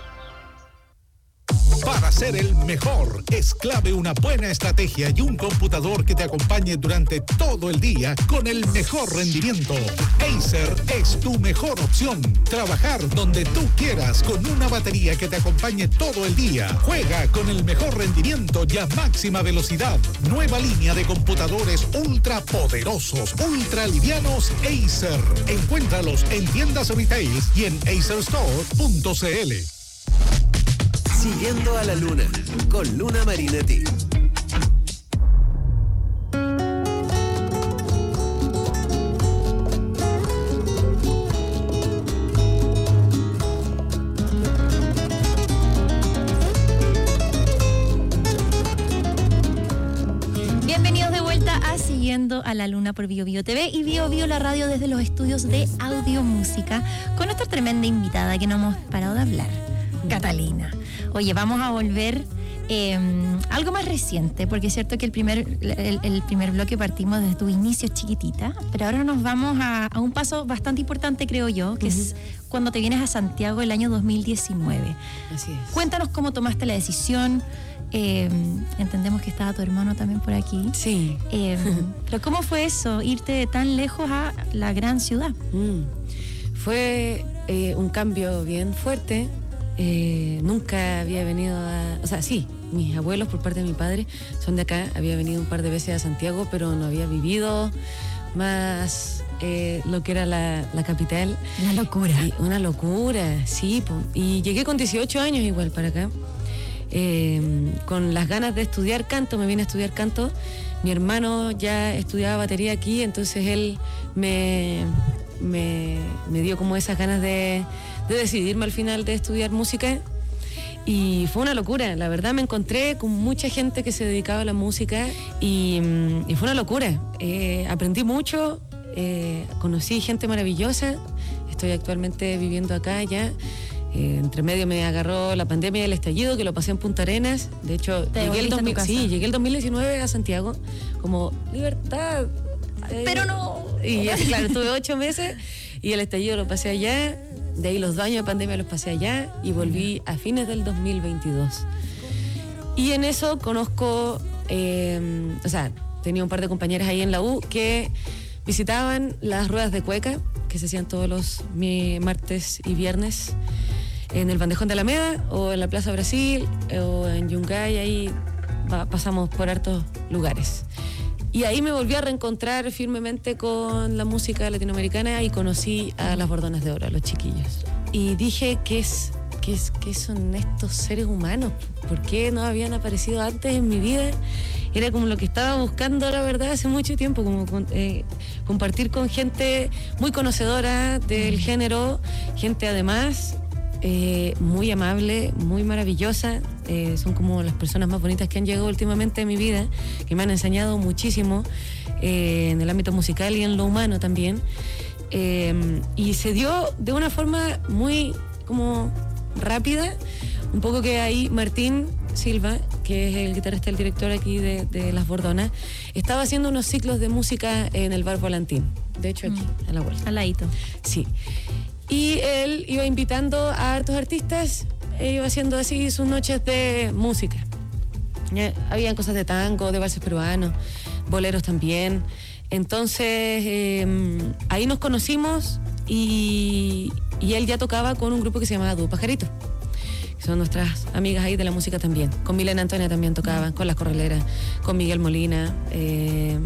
Para ser el mejor, es clave una buena estrategia y un computador que te acompañe durante todo el día con el mejor rendimiento. Acer es tu mejor opción. Trabajar donde tú quieras con una batería que te acompañe todo el día. Juega con el mejor rendimiento y a máxima velocidad. Nueva línea de computadores ultra poderosos, ultra livianos Acer. Encuéntralos en tiendas retail y en acer store punto c l. Siguiendo a la Luna, con Luna Marinetti. Bienvenidos de vuelta a Siguiendo a la Luna por Bio Bio T V y Bio Bio la radio desde los estudios de Audio Música con nuestra tremenda invitada que no hemos parado de hablar, Catalina. Oye, vamos a volver eh, algo más reciente, porque es cierto que el primer, el, el primer bloque partimos desde tu inicio chiquitita, pero ahora nos vamos a, a un paso bastante importante, creo yo, que uh-huh. es cuando te vienes a Santiago el año dos mil diecinueve. Así es. Cuéntanos cómo tomaste la decisión. Eh, entendemos que estaba tu hermano también por aquí. Sí. Eh, pero ¿cómo fue eso, irte de tan lejos a la gran ciudad? Mm. Fue eh, un cambio bien fuerte. Eh, nunca había venido a... O sea, sí, mis abuelos por parte de mi padre son de acá. Había venido un par de veces a Santiago, pero no había vivido más eh, lo que era la, la capital. Una locura. Y una locura, sí. Po. Y llegué con dieciocho años igual para acá. Eh, con las ganas de estudiar canto, me vine a estudiar canto. Mi hermano ya estudiaba batería aquí, entonces él me, me, me dio como esas ganas de... de decidirme al final de estudiar música y fue una locura, la verdad me encontré con mucha gente que se dedicaba a la música y, y fue una locura, eh, aprendí mucho, eh, conocí gente maravillosa, estoy actualmente viviendo acá ya, eh, entre medio me agarró la pandemia del estallido que lo pasé en Punta Arenas, de hecho llegué el, dos mil, sí, llegué el dos mil diecinueve a Santiago como libertad, eh, pero no, y claro, tuve ocho meses y el estallido lo pasé allá. De ahí los dos años de pandemia los pasé allá y volví a fines del dos mil veintidós. Y en eso conozco, eh, o sea, tenía un par de compañeras ahí en la U que visitaban las ruedas de cueca, que se hacían todos los mi, martes y viernes en el Bandejón de Alameda o en la Plaza Brasil o en Yungay, ahí va, pasamos por hartos lugares. Y ahí me volví a reencontrar firmemente con la música latinoamericana y conocí a las Bordonas de Oro, a los chiquillos. Y dije, ¿qué, es, qué, es, qué son estos seres humanos? ¿Por qué no habían aparecido antes en mi vida? Era como lo que estaba buscando, la verdad, hace mucho tiempo, como eh, compartir con gente muy conocedora del género, gente además eh, muy amable, muy maravillosa. Eh, son como las personas más bonitas que han llegado últimamente a mi vida, que me han enseñado muchísimo eh, en el ámbito musical y en lo humano también. Eh, y se dio de una forma muy como rápida, un poco que ahí Martín Silva, que es el guitarrista, el director aquí de, de Las Bordonas, estaba haciendo unos ciclos de música en el Bar Volantín, de hecho aquí, mm. a la vuelta. Al ladito. Sí. Y él iba invitando a hartos artistas, iba haciendo así sus noches de música. Ya, habían cosas de tango, de valses peruanos, boleros también. Entonces, eh, ahí nos conocimos y, y él ya tocaba con un grupo que se llamaba Dúo Pajarito, que son nuestras amigas ahí de la música también. Con Milena Antonia también tocaban, con Las Corraleras, con Miguel Molina. Eh,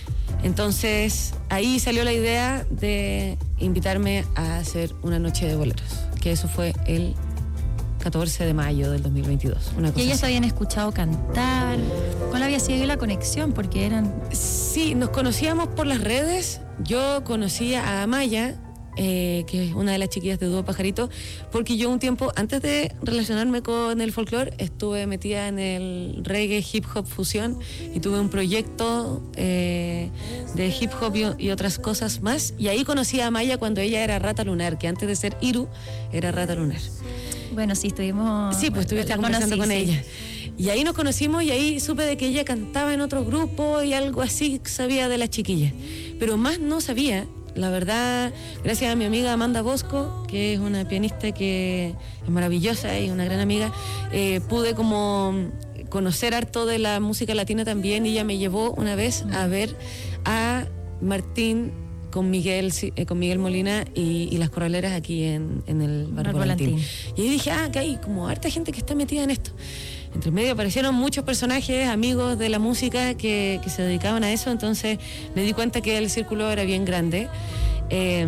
entonces, ahí salió la idea de invitarme a hacer una noche de boleros, que eso fue el catorce de mayo del dos mil veintidós. Una cosa ¿Y ellas así. te habían escuchado cantar? ¿Cuál había sido la conexión? Porque eran... Sí, nos conocíamos por las redes. Yo conocía a Amaya eh, que es una de las chiquillas de Dúo Pajarito, porque yo un tiempo, antes de relacionarme con el folclore, estuve metida en el reggae, hip hop fusión, y tuve un proyecto eh, de hip hop y, y otras cosas más, y ahí conocí a Maya cuando ella era Rata Lunar, que antes de ser Iru era Rata Lunar. Bueno, sí, estuvimos... Sí, pues estuviste conversando con sí. ella. Y ahí nos conocimos y ahí supe de que ella cantaba en otro grupo y algo así sabía de las chiquillas. Pero más no sabía, la verdad, gracias a mi amiga Amanda Bosco, que es una pianista que es maravillosa y una gran amiga, eh, pude como conocer harto de la música latina también, y ella me llevó una vez a ver a Martín con Miguel, eh, con Miguel Molina y, y las corraleras aquí en, en el barrio Volantín. Y ahí dije, ah, que hay como harta gente que está metida en esto. Entre medio aparecieron muchos personajes, amigos de la música que, que se dedicaban a eso, entonces me di cuenta que el círculo era bien grande. Eh,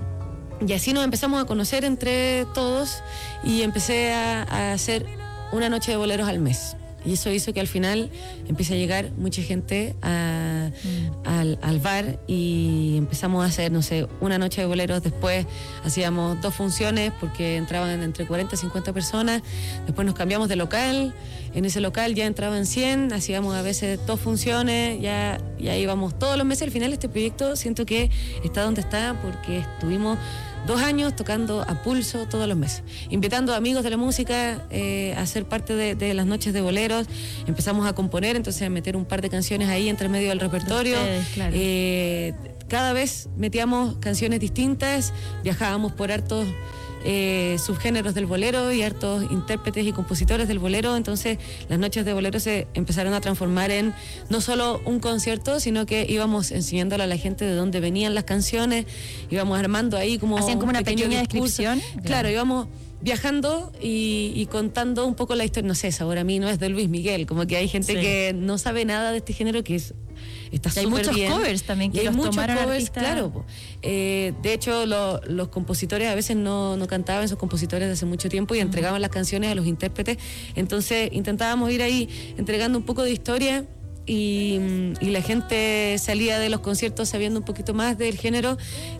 y así nos empezamos a conocer entre todos y empecé a, a hacer una noche de boleros al mes. Y eso hizo que al final empiece a llegar mucha gente a, mm. al, al bar, y empezamos a hacer, no sé, una noche de boleros. Después hacíamos dos funciones porque entraban entre cuarenta y cincuenta personas. Después nos cambiamos de local. En ese local ya entraban cien, hacíamos a veces dos funciones, ya, ya íbamos todos los meses. Al final este proyecto siento que está donde está porque estuvimos dos años tocando a pulso todos los meses, invitando a amigos de la música eh, a ser parte de, de las noches de boleros. Empezamos a componer, entonces a meter un par de canciones ahí entre medio del repertorio. Ustedes, claro. eh, cada vez metíamos canciones distintas, viajábamos por hartos eh, subgéneros del bolero y hartos intérpretes y compositores del bolero. Entonces las noches de bolero se empezaron a transformar en no solo un concierto, sino que íbamos enseñándole a la gente de dónde venían las canciones, íbamos armando ahí como hacían como una pequeña discurso. descripción. Claro, claro, íbamos viajando y, y contando un poco la historia. No sé, Sabor a mí no es de Luis Miguel, como que hay gente sí. que no sabe nada de este género, que es está súper bien. Hay muchos covers también que y hay los muchos tomaron covers, artistas. claro. Eh, de hecho, lo, los compositores a veces no, no cantaban, esos compositores de hace mucho tiempo, y uh-huh. entregaban las canciones a los intérpretes. Entonces intentábamos ir ahí entregando un poco de historia, y, y la gente salía de los conciertos sabiendo un poquito más del género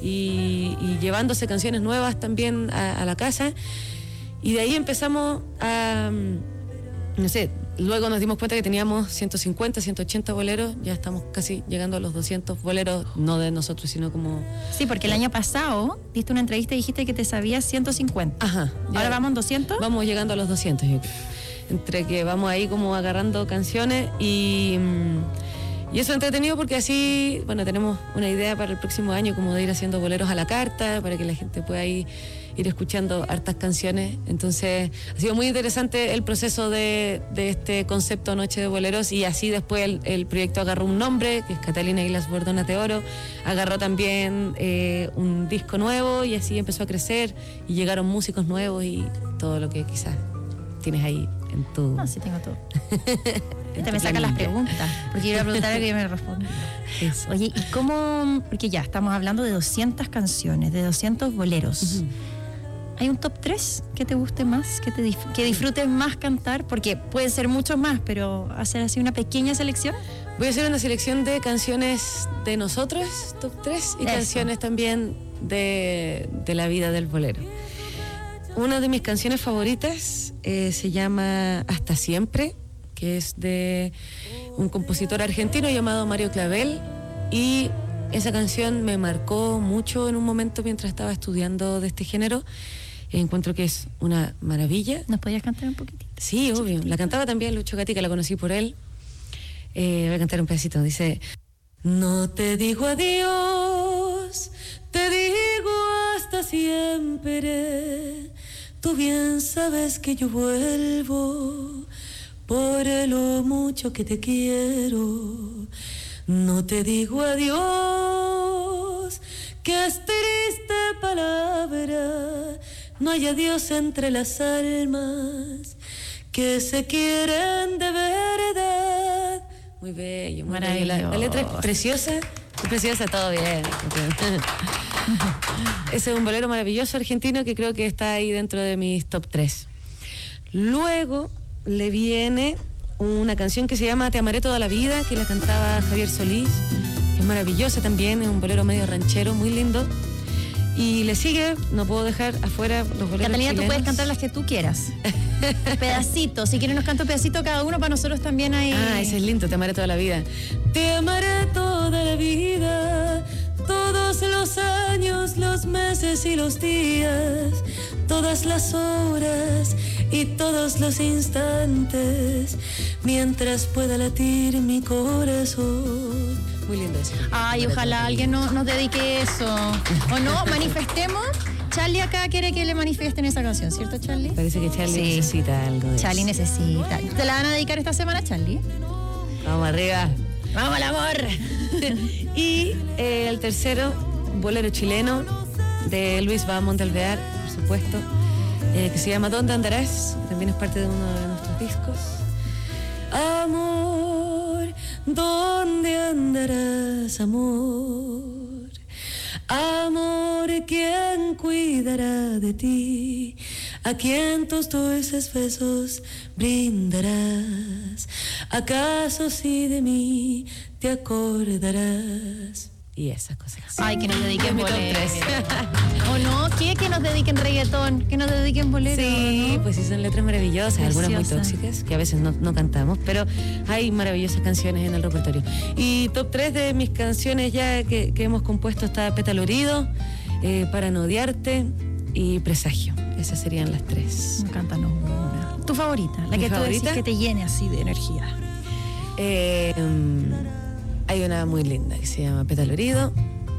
y, y llevándose canciones nuevas también a, a la casa. Y de ahí empezamos a, no sé, luego nos dimos cuenta que teníamos ciento cincuenta, ciento ochenta boleros, ya estamos casi llegando a los doscientos boleros, no de nosotros, sino como... Sí, porque el año pasado diste una entrevista y dijiste que te sabías ciento cincuenta. Ajá. ¿Ahora vamos en doscientos? Vamos llegando a los doscientos, yo creo. Entre que vamos ahí como agarrando canciones y... Y eso es entretenido porque así, bueno, tenemos una idea para el próximo año como de ir haciendo boleros a la carta, para que la gente pueda ir, ir escuchando hartas canciones. Entonces ha sido muy interesante el proceso de, de este concepto Noche de Boleros, y así después el, el proyecto agarró un nombre, que es Catalina y las Bordonas de Oro, agarró también eh, un disco nuevo, y así empezó a crecer y llegaron músicos nuevos y todo lo que quizás tienes ahí en tu... No, sí tengo todo. Te me sacan las preguntas, porque iba a preguntar algo y me responde. Eso. Oye, ¿y cómo? Porque ya estamos hablando de doscientas canciones, de doscientos boleros. Uh-huh. ¿Hay un top tres que te guste más, que, te dif- que disfrutes más cantar? Porque pueden ser muchos más, pero hacer así una pequeña selección. Voy a hacer una selección de canciones de nosotros, top tres, y Eso. canciones también de, de la vida del bolero. Una de mis canciones favoritas eh, se llama Hasta Siempre, que es de un compositor argentino llamado Mario Clavel, y esa canción me marcó mucho en un momento mientras estaba estudiando de este género. Encuentro que es una maravilla. ¿Nos podías cantar un poquitito? Sí, obvio. La cantaba también Lucho Gatica, la conocí por él. Eh, voy a cantar un pedacito. Dice: no te digo adiós, te digo hasta siempre. Tú bien sabes que yo vuelvo por lo mucho que te quiero. No te digo adiós, que es triste palabra. No hay adiós entre las almas que se quieren de verdad. Muy bello, muy bello. La, la letra es preciosa, es preciosa, todo bien. Ese es un bolero maravilloso argentino que creo que está ahí dentro de mis top tres. Luego le viene una canción que se llama Te amaré toda la vida, que la cantaba Javier Solís. Es maravillosa también, es un bolero medio ranchero, muy lindo. Y le sigue, no puedo dejar afuera los boleros Catalina, chilenos. tú puedes cantar las que tú quieras. Pedacitos, si quieres nos canta un pedacito cada uno para nosotros también hay... Ah, ese es lindo, te amaré toda la vida. Te amaré toda la vida, todos los años, los meses y los días, todas las horas y todos los instantes, mientras pueda latir mi corazón. Muy lindo eso. Ay, ojalá alguien no, nos dedique eso. ¿O no? Manifestemos. Charlie acá quiere que le manifiesten esa canción, ¿cierto, Charlie? Parece que Charlie Sí. necesita algo de Charlie eso. necesita. ¿Te la van a dedicar esta semana, Charlie? Vamos arriba. ¡Vamos al amor! Y eh, el tercero, bolero chileno, de Luis Va Montalvear, por supuesto, eh, que se llama ¿Dónde andarás? Que también es parte de uno de nuestros discos. Amor, ¿dónde andarás, amor? Amor, ¿quién cuidará de ti? ¿A quién tus dulces besos brindarás? ¿Acaso si de mí te acordarás? Y esas cosas. Ay, que nos dediquen Es mi top bolero. tres. ¿O no? ¿Qué? Que nos dediquen reggaetón, que nos dediquen bolero. Sí, ¿no? pues sí, son letras maravillosas, algunas muy Preciosas. tóxicas, que a veces no, no cantamos, pero hay maravillosas canciones en el repertorio. Y top tres de mis canciones ya que, que hemos compuesto está Petalorido, eh, Para no odiarte y Presagio. Esas serían las tres. Me encanta, no, una. ¿Tu favorita? La ¿Mi que tú favorita? decís que te llene así de energía. Eh, um, hay una muy linda que se llama Petalorido.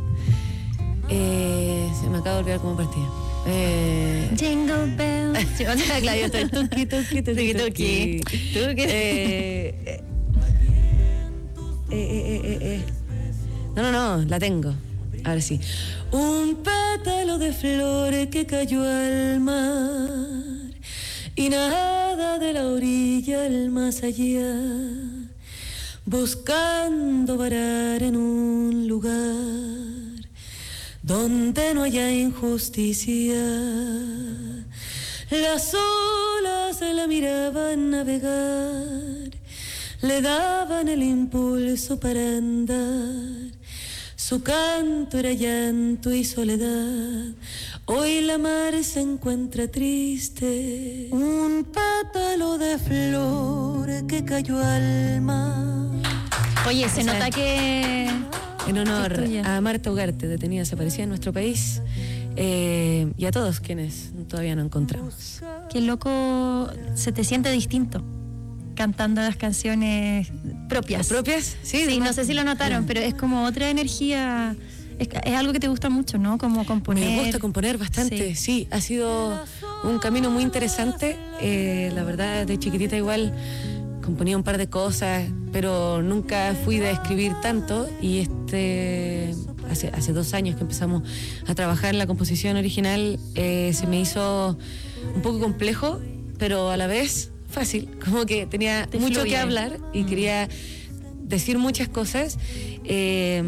Eh, se me acaba de olvidar cómo partía. Eh, Jingle bells. Claro, yo estoy tuki, tuki, tuki, tuki. Tuki. Eh, eh, eh, eh, eh, eh. No, no, no, la tengo. Ahora sí. Un pétalo de flores que cayó al mar y nada de la orilla al más allá, buscando varar en un lugar donde no haya injusticia. Las olas la miraban navegar, le daban el impulso para andar. Su canto era llanto y soledad. Hoy la mar se encuentra triste. Un pétalo de flor que cayó al mar. Oye, se O sea, nota que... En honor es tuya. a Marta Ugarte, detenida desaparecida en nuestro país, eh, y a todos quienes todavía no encontramos. Qué loco, se te siente distinto cantando las canciones propias. ¿Las propias? Sí, Sí, de no más. sé si lo notaron, pero es como otra energía. Es, es algo que te gusta mucho, ¿no? Como componer. Me gusta componer bastante, sí. sí ha sido un camino muy interesante. Eh, la verdad, de chiquitita igual componía un par de cosas, pero nunca fui de escribir tanto. Y este hace, hace dos años que empezamos a trabajar en la composición original, eh, se me hizo un poco complejo, pero a la vez fácil. Como que tenía Te mucho fluye. que hablar y Mm. quería decir muchas cosas, eh,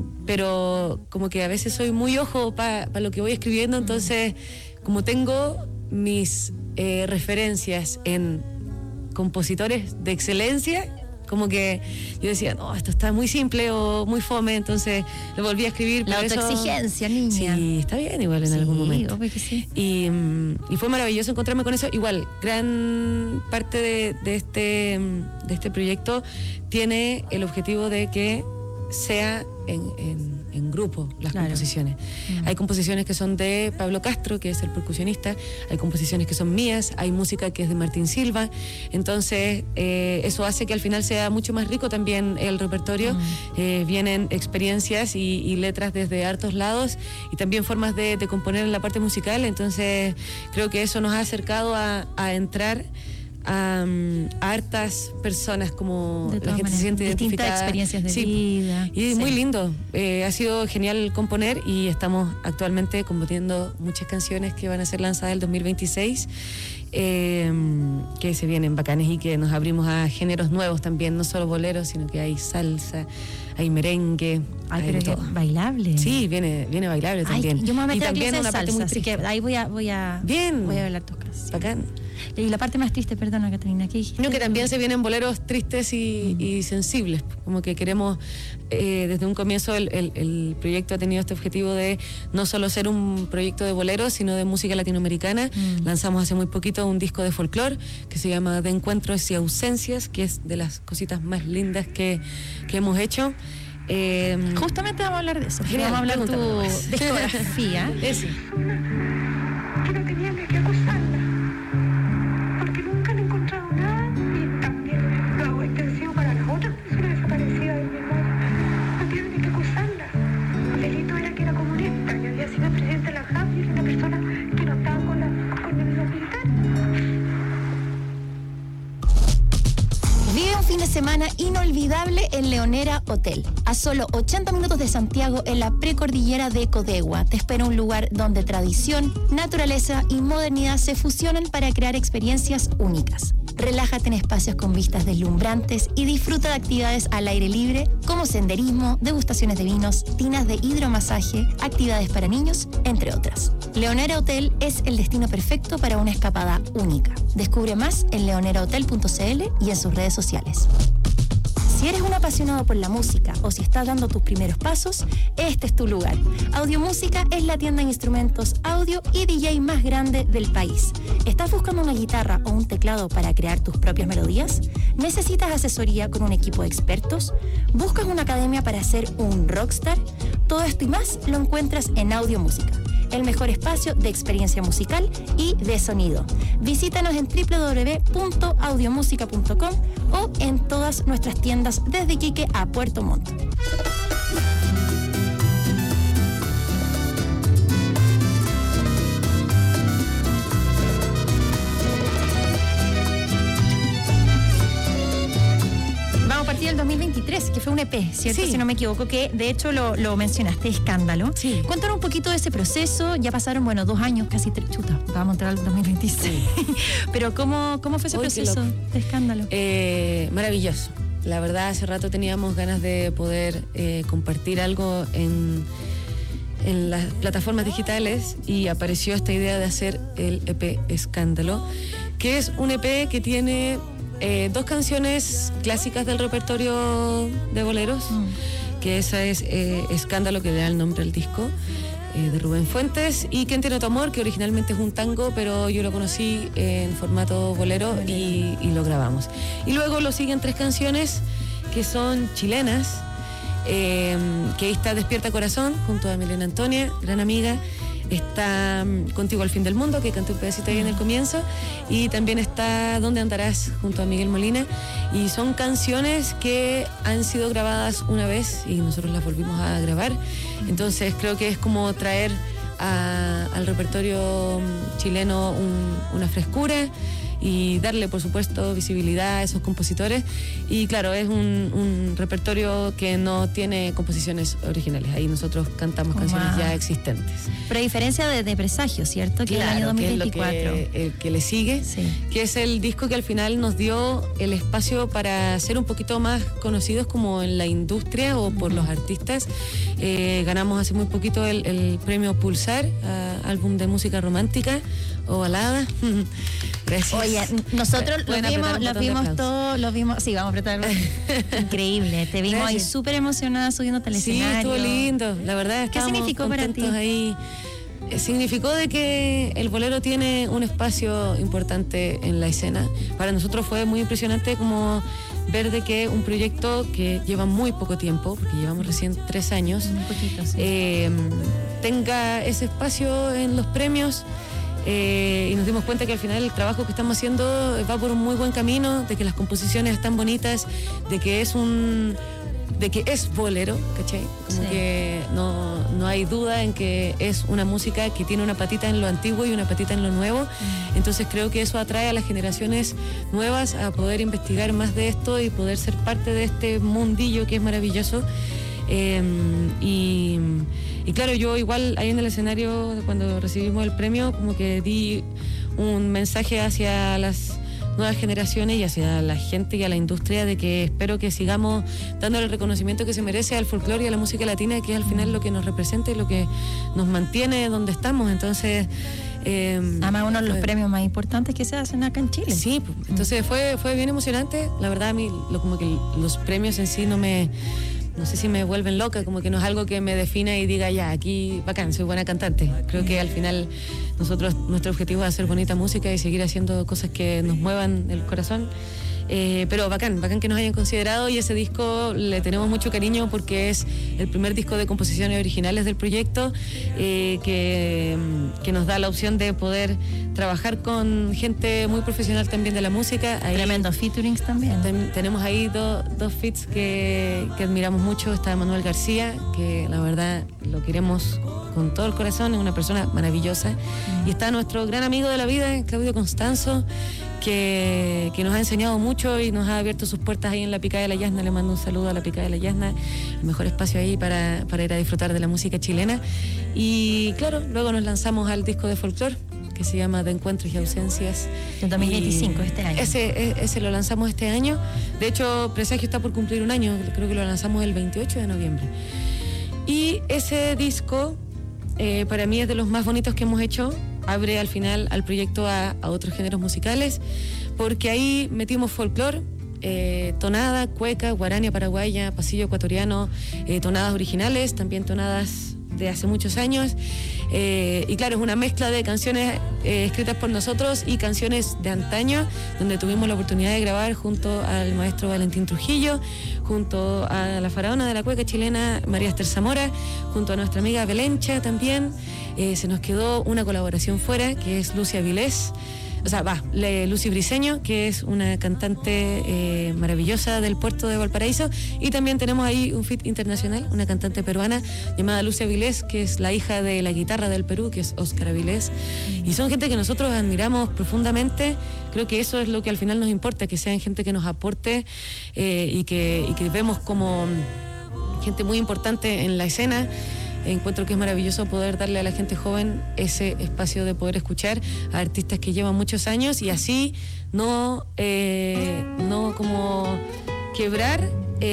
pero como que a veces soy muy ojo para pa lo que voy escribiendo, entonces como tengo mis eh, referencias en compositores de excelencia, como que yo decía, no, esto está muy simple o muy fome, entonces lo volví a escribir. La pero eso- autoexigencia, niña. Sí, está bien igual en Sí, algún momento. obvio que sí. Y, mm, y fue maravilloso encontrarme con eso. Igual, gran parte de, de este, mm, de este proyecto tiene el objetivo de que sea en, en- en grupo las Claro. composiciones. Mm. Hay composiciones que son de Pablo Castro, que es el percusionista, hay composiciones que son mías, hay música que es de Martín Silva, entonces eh, eso hace que al final sea mucho más rico también el repertorio. Mm. Eh, vienen experiencias y, y letras desde hartos lados y también formas de, de componer en la parte musical, entonces creo que eso nos ha acercado a, a entrar a, um, a hartas personas, como De la todas gente se maneras, siente distintas identificada. experiencias de Sí, vida. y Sí. muy lindo. Eh, ha sido genial componer y estamos actualmente componiendo muchas canciones que van a ser lanzadas el dos mil veintiséis, eh, que se vienen bacanes y que nos abrimos a géneros nuevos también, no solo boleros, sino que hay salsa, hay merengue, Ay, hay pero de es todo. bailable. Sí, viene, viene bailable Ay, también. yo me voy a y meter a también clases de una parte salsa, muy así triste. que ahí voy a, voy a, Bien. voy a bailar tus canciones. Bacán. Y la parte más triste, perdona, Catalina, ¿qué dijiste? No, que también se vienen boleros tristes y, y sensibles, como que queremos, eh, desde un comienzo el, el, el proyecto ha tenido este objetivo de no solo ser un proyecto de boleros, sino de música latinoamericana. Mm. Lanzamos hace muy poquito un disco de folclore que se llama De Encuentros y Ausencias, que es de las cositas más lindas que, que hemos hecho. Eh, Justamente vamos a hablar de eso. Genial, vamos a hablar de tu más. discografía. Eso. Que no tenía que acusarla, porque nunca le he encontrado nada y también lo hago extensivo para las otras personas desaparecidas de mi memoria. No tienen que acusarla. El delito era que era comunista y había sido presidente de la J A P y era una persona que no estaba con, la, con el militar. Vive un fin de semana inolvidable en Leonera Hotel. A solo ochenta minutos de Santiago, en la precordillera de Codegua, te espera un lugar donde tradición, naturaleza y modernidad se fusionan para crear experiencias únicas. Relájate en espacios con vistas deslumbrantes y disfruta de actividades al aire libre como senderismo, degustaciones de vinos, tinas de hidromasaje, actividades para niños, entre otras. Leonera Hotel es el destino perfecto para una escapada única. Descubre más en leonera hotel punto c l y en sus redes sociales. Si eres un apasionado por la música o si estás dando tus primeros pasos, este es tu lugar. Audiomúsica es la tienda de instrumentos audio y D J más grande del país. ¿Estás buscando una guitarra o un teclado para crear tus propias melodías? ¿Necesitas asesoría con un equipo de expertos? ¿Buscas una academia para ser un rockstar? Todo esto y más lo encuentras en Audiomúsica, el mejor espacio de experiencia musical y de sonido. Visítanos en doble u doble u doble u punto audiomúsica punto com o en todas nuestras tiendas desde Iquique a Puerto Montt. Vamos a partir del dos mil veintitrés, que fue un E P, ¿cierto? Sí. Si no me equivoco, que de hecho lo, lo mencionaste, Escándalo. Sí. Cuéntanos un poquito de ese proceso. Ya pasaron, bueno, dos años, casi tres, chuta, vamos a entrar al dos mil veintiséis. Sí. Pero ¿cómo, cómo fue ese Uy, proceso de Escándalo? Eh, maravilloso. La verdad, hace rato teníamos ganas de poder eh, compartir algo en, en las plataformas digitales y apareció esta idea de hacer el E P Escándalo, que es un E P que tiene eh, dos canciones clásicas del repertorio de boleros, mm. que esa es eh, Escándalo, que le da el nombre al disco, eh, de Rubén Fuentes, y ¿Quién tiene tu amor?, que originalmente es un tango, pero yo lo conocí en formato bolero y, y lo grabamos. Y luego lo siguen tres canciones que son chilenas, eh, que ahí está Despierta Corazón, junto a Milena Antonia, gran amiga. Está Contigo al fin del mundo, que canté un pedacito ahí en el comienzo, y también está ¿Dónde andarás?, junto a Miguel Molina, y son canciones que han sido grabadas una vez y nosotros las volvimos a grabar. Entonces creo que es como traer a, al repertorio chileno un, una frescura y darle, por supuesto, visibilidad a esos compositores. Y claro, es un, un repertorio que no tiene composiciones originales. Ahí nosotros cantamos canciones wow. ya existentes. Pero a diferencia de, de Presagio, ¿cierto? Que claro, el año dos mil veinticuatro. Que es lo que, el que le sigue, sí. que es el disco que al final nos dio el espacio para ser un poquito más conocidos como en la industria o por uh-huh. los artistas. Eh, ganamos hace muy poquito el, el premio Pulsar, a, álbum de música romántica o balada. Gracias. Oye, nosotros los vimos, los vimos todos, los vimos, sí, vamos a apretar. Increíble, te vimos Gracias. Ahí súper emocionada subiendo al escenario. Sí, estuvo lindo, la verdad. ¿Qué significó para ti? Ahí. Significó de que el bolero tiene un espacio importante en la escena. Para nosotros fue muy impresionante como ver de que un proyecto que lleva muy poco tiempo, porque llevamos recién tres años, un poquito, sí. eh, tenga ese espacio en los premios. Eh, y nos dimos cuenta que al final el trabajo que estamos haciendo va por un muy buen camino, de que las composiciones están bonitas, de que es un de que es bolero, ¿cachai? Como sí. que no, no hay duda en que es una música que tiene una patita en lo antiguo y una patita en lo nuevo. Mm. Entonces creo que eso atrae a las generaciones nuevas a poder investigar más de esto y poder ser parte de este mundillo que es maravilloso. Eh, y, y claro, yo igual ahí en el escenario cuando recibimos el premio como que di un mensaje hacia las nuevas generaciones y hacia la gente y a la industria de que espero que sigamos dándole el reconocimiento que se merece al folclore y a la música latina, que es al final lo que nos representa y lo que nos mantiene donde estamos. Entonces Eh, Además, uno de los fue, premios más importantes que se hacen acá en Chile. Sí, entonces fue, fue bien emocionante. La verdad, a mí lo, como que los premios en sí no me... No sé si me vuelven loca, como que no es algo que me defina y diga, ya, aquí, bacán, soy buena cantante. Creo que al final nosotros, nuestro objetivo es hacer bonita música y seguir haciendo cosas que nos muevan el corazón. Eh, pero bacán, bacán que nos hayan considerado, y ese disco le tenemos mucho cariño porque es el primer disco de composiciones originales del proyecto, eh, que, que nos da la opción de poder trabajar con gente muy profesional también de la música. Ahí, tremendos featurings también. Ten, tenemos ahí do, dos feats que, que admiramos mucho. Está Manuel García, que la verdad lo queremos con todo el corazón, es una persona maravillosa. Mm. Y está nuestro gran amigo de la vida, Claudio Constanzo, que, que nos ha enseñado mucho y nos ha abierto sus puertas ahí en la Picada de la Yasna. Le mando un saludo a la Picada de la Yasna, el mejor espacio ahí para, para ir a disfrutar de la música chilena. Y claro, luego nos lanzamos al disco de folclore, que se llama De Encuentros y Ausencias. En dos mil veinticinco, este año. Ese, ese lo lanzamos este año. De hecho, Presagio está por cumplir un año, creo que lo lanzamos el veintiocho de noviembre. Y ese disco, eh, para mí es de los más bonitos que hemos hecho. Abre al final al proyecto a, a otros géneros musicales, porque ahí metimos folclore, eh, tonada, cueca, guarania paraguaya, pasillo ecuatoriano, eh, tonadas originales, también tonadas de hace muchos años, eh, y claro, es una mezcla de canciones eh, escritas por nosotros y canciones de antaño, donde tuvimos la oportunidad de grabar junto al maestro Valentín Trujillo, junto a la faraona de la cueca chilena María Esther Zamora, junto a nuestra amiga Belencha también. Eh, se nos quedó una colaboración fuera, que es Lucia Vilés, o sea, va, Le, Lucy Briceño, que es una cantante eh, maravillosa del puerto de Valparaíso, y también tenemos ahí un feat internacional, una cantante peruana llamada Lucia Vilés, que es la hija de la guitarra del Perú, que es Óscar Avilés, y son gente que nosotros admiramos profundamente. Creo que eso es lo que al final nos importa, que sean gente que nos aporte eh, y, que, y que vemos como gente muy importante en la escena. Encuentro que es maravilloso poder darle a la gente joven ese espacio de poder escuchar a artistas que llevan muchos años, y así no, eh, no como quebrar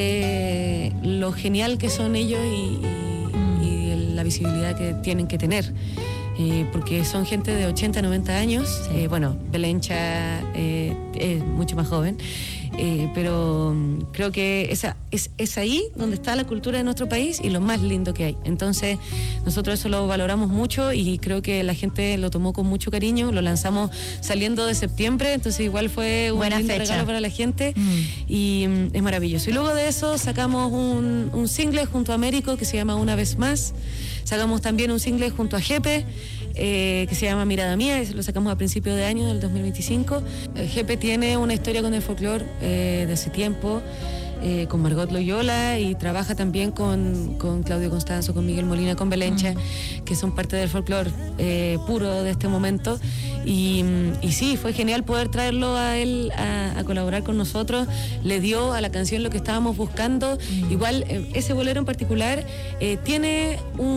eh, lo genial que son ellos y, y, y la visibilidad que tienen que tener. Eh, porque son gente de ochenta, noventa años. Sí. Eh, bueno, Belencha eh, es mucho más joven. Eh, pero um, creo que esa, es, es ahí donde está la cultura de nuestro país y lo más lindo que hay. Entonces nosotros eso lo valoramos mucho y creo que la gente lo tomó con mucho cariño. Lo lanzamos saliendo de septiembre, entonces igual fue un buena lindo fecha. regalo para la gente. Mm. Y um, es maravilloso. Y luego de eso sacamos un, un single junto a Américo que se llama Una Vez Más. Sacamos también un single junto a Jepe, eh, que se llama Mirada Mía, ese lo sacamos a principios de año del dos mil veinticinco. Eh, Jepe tiene una historia con el folclore eh, de hace tiempo, eh, con Margot Loyola, y trabaja también con, con Claudio Constanzo, con Miguel Molina, con Belencha, mm. que son parte del folclore eh, puro de este momento. Y, y sí, fue genial poder traerlo a él a, a colaborar con nosotros. Le dio a la canción lo que estábamos buscando. Mm. Igual, eh, ese bolero en particular eh, tiene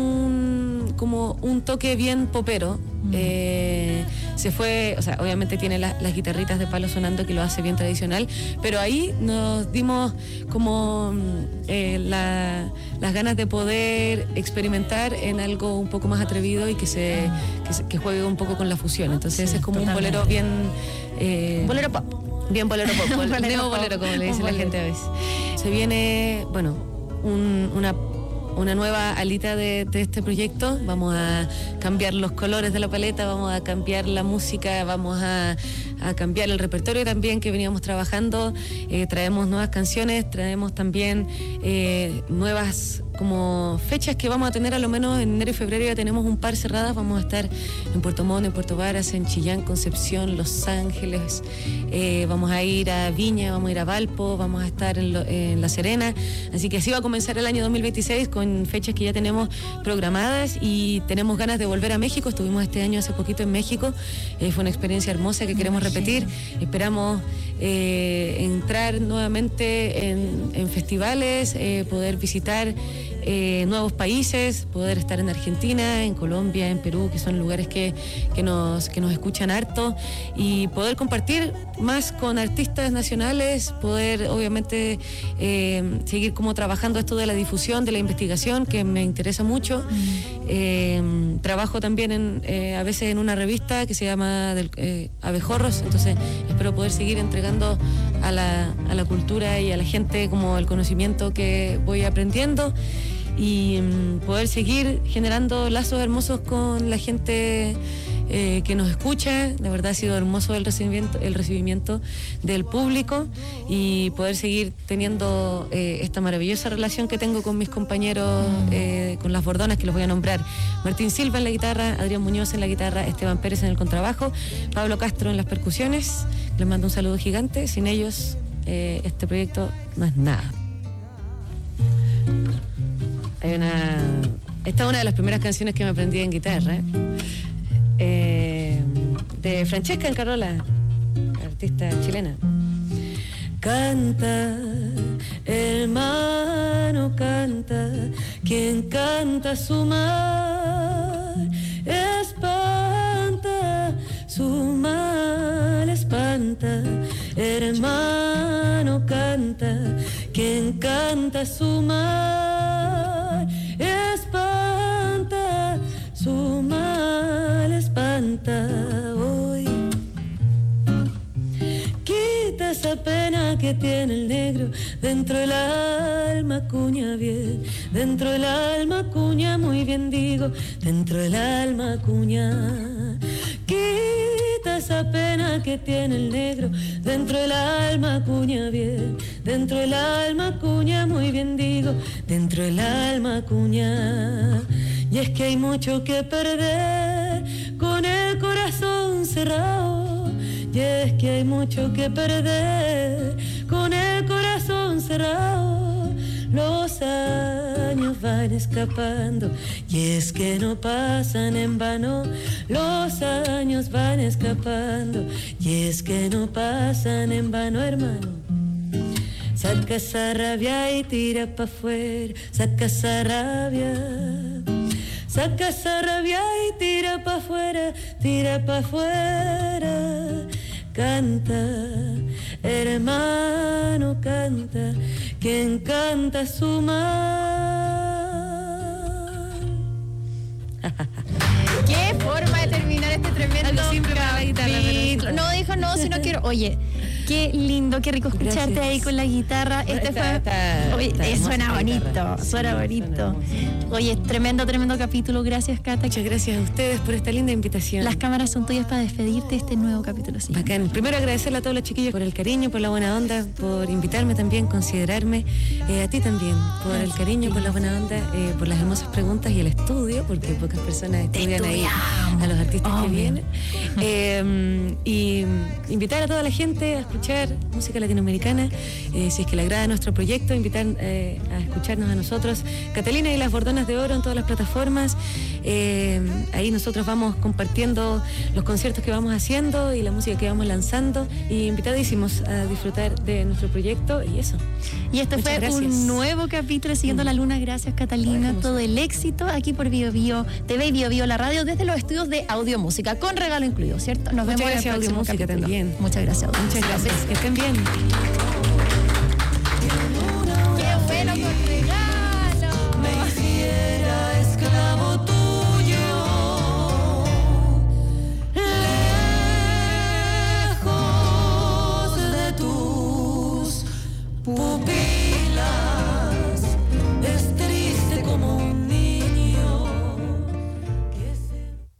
un como un toque bien popero. Mm. Eh, se fue, o sea, obviamente tiene la, las guitarritas de palo sonando, que lo hace bien tradicional, pero ahí nos dimos como eh, la, las ganas de poder experimentar en algo un poco más atrevido y que se, que, se, que juegue un poco con la fusión. Entonces sí, es como totalmente. Un bolero bien eh, bolero pop. Bien bolero pop, bol, neo bolero, como le dice la gente a veces. Se viene, bueno, un, una una nueva alita de, de este proyecto. Vamos a cambiar los colores de la paleta, vamos a cambiar la música, vamos a, a cambiar el repertorio también que veníamos trabajando. Eh, traemos nuevas canciones, traemos también eh, nuevas como fechas que vamos a tener, a lo menos en enero y febrero ya tenemos un par cerradas. Vamos a estar en Puerto Montt, en Puerto Varas, en Chillán, Concepción, Los Ángeles, eh, vamos a ir a Viña, vamos a ir a Valpo, vamos a estar en, lo, en La Serena, así que así va a comenzar el año dos mil veintiséis con fechas que ya tenemos programadas, y tenemos ganas de volver a México. Estuvimos este año hace poquito en México, eh, fue una experiencia hermosa que queremos repetir. Esperamos eh, entrar nuevamente en, en festivales, eh, poder visitar eh, nuevos países, poder estar en Argentina, en Colombia, en Perú, que son lugares que, que, nos, que nos escuchan harto, y poder compartir más con artistas nacionales, poder obviamente eh, seguir como trabajando esto de la difusión, de la investigación, que me interesa mucho. Mm. Eh, trabajo también en, eh, a veces en una revista que se llama del, eh, Abejorros, entonces espero poder seguir entregando a la, a la cultura y a la gente como el conocimiento que voy aprendiendo, y um, poder seguir generando lazos hermosos con la gente eh, que nos escucha. De verdad ha sido hermoso el recibimiento, el recibimiento del público, y poder seguir teniendo eh, esta maravillosa relación que tengo con mis compañeros, eh, con las bordonas, que los voy a nombrar: Martín Silva en la guitarra, Adrián Muñoz en la guitarra, Esteban Pérez en el contrabajo, Pablo Castro en las percusiones. Les mando un saludo gigante. Sin ellos eh, este proyecto no es nada. Hay una... Esta es una de las primeras canciones que me aprendí en guitarra, eh, de Francesca Encarola, artista chilena. Canta, hermano, canta, quien canta su mar, espanta, su mal espanta. Hermano, canta, quien canta su mar, espanta, su mal espanta. Hoy quita esa pena que tiene el negro dentro del alma, cuña bien, dentro del alma, cuña muy bien digo, dentro del alma, cuña. Quita esa pena que tiene el negro dentro del alma, cuña bien, dentro del alma, cuña muy bien digo, dentro del alma, cuña. Y es que hay mucho que perder con el corazón cerrado, y es que hay mucho que perder con el corazón cerrado. Los años van escapando, y es que no pasan en vano. Los años van escapando, y es que no pasan en vano, hermano. Saca esa rabia y tira pa' afuera, saca esa rabia. Saca esa rabia y tira pa' afuera, tira pa' afuera. Canta, hermano, canta, quien canta su mar. Qué forma de terminar este tremendo Algo simple para la guitarra, capítulo. No dijo no, si no quiero. Oye, qué lindo, qué rico escucharte. Gracias. Ahí con la guitarra. Este está, fue. Está, Oye, está eh, suena bonito, guitarra. suena Sí, bonito. Suena Oye, tremendo, tremendo capítulo. Gracias, Cata. Muchas gracias a ustedes por esta linda invitación. Las cámaras son tuyas para despedirte de este nuevo capítulo. Sí. Bacán. Primero agradecerle a todos los chiquillos por el cariño, por la buena onda, por invitarme también, considerarme. Eh, a ti también, por el cariño, por la buena onda, eh, por las hermosas preguntas y el estudio, porque pocas personas estudian ahí a los artistas oh, que vienen. Eh, y invitar a toda la gente a escuchar música latinoamericana. Eh, si es que le agrada nuestro proyecto, invitar eh, a escucharnos a nosotros. Catalina y las Bordonas de Oro en todas las plataformas. Eh, ahí nosotros vamos compartiendo los conciertos que vamos haciendo y la música que vamos lanzando, y invitadísimos a disfrutar de nuestro proyecto y eso. Y este Muchas fue gracias. un nuevo capítulo Siguiendo mm. la Luna. Gracias, Catalina. Ay, todo el éxito aquí por Bio Bio T V y Bio Bio la radio, desde los estudios de Audio Música, con regalo incluido, ¿cierto? Nos Muchas vemos gracias, en el próximo Audio Música capítulo. también. Muchas gracias, Audio Muchas Música. gracias. Que estén bien. Qué bueno con regalo. Me hiciera esclavo tuyo, lejos de tus pupilas. Es triste como un niño que se...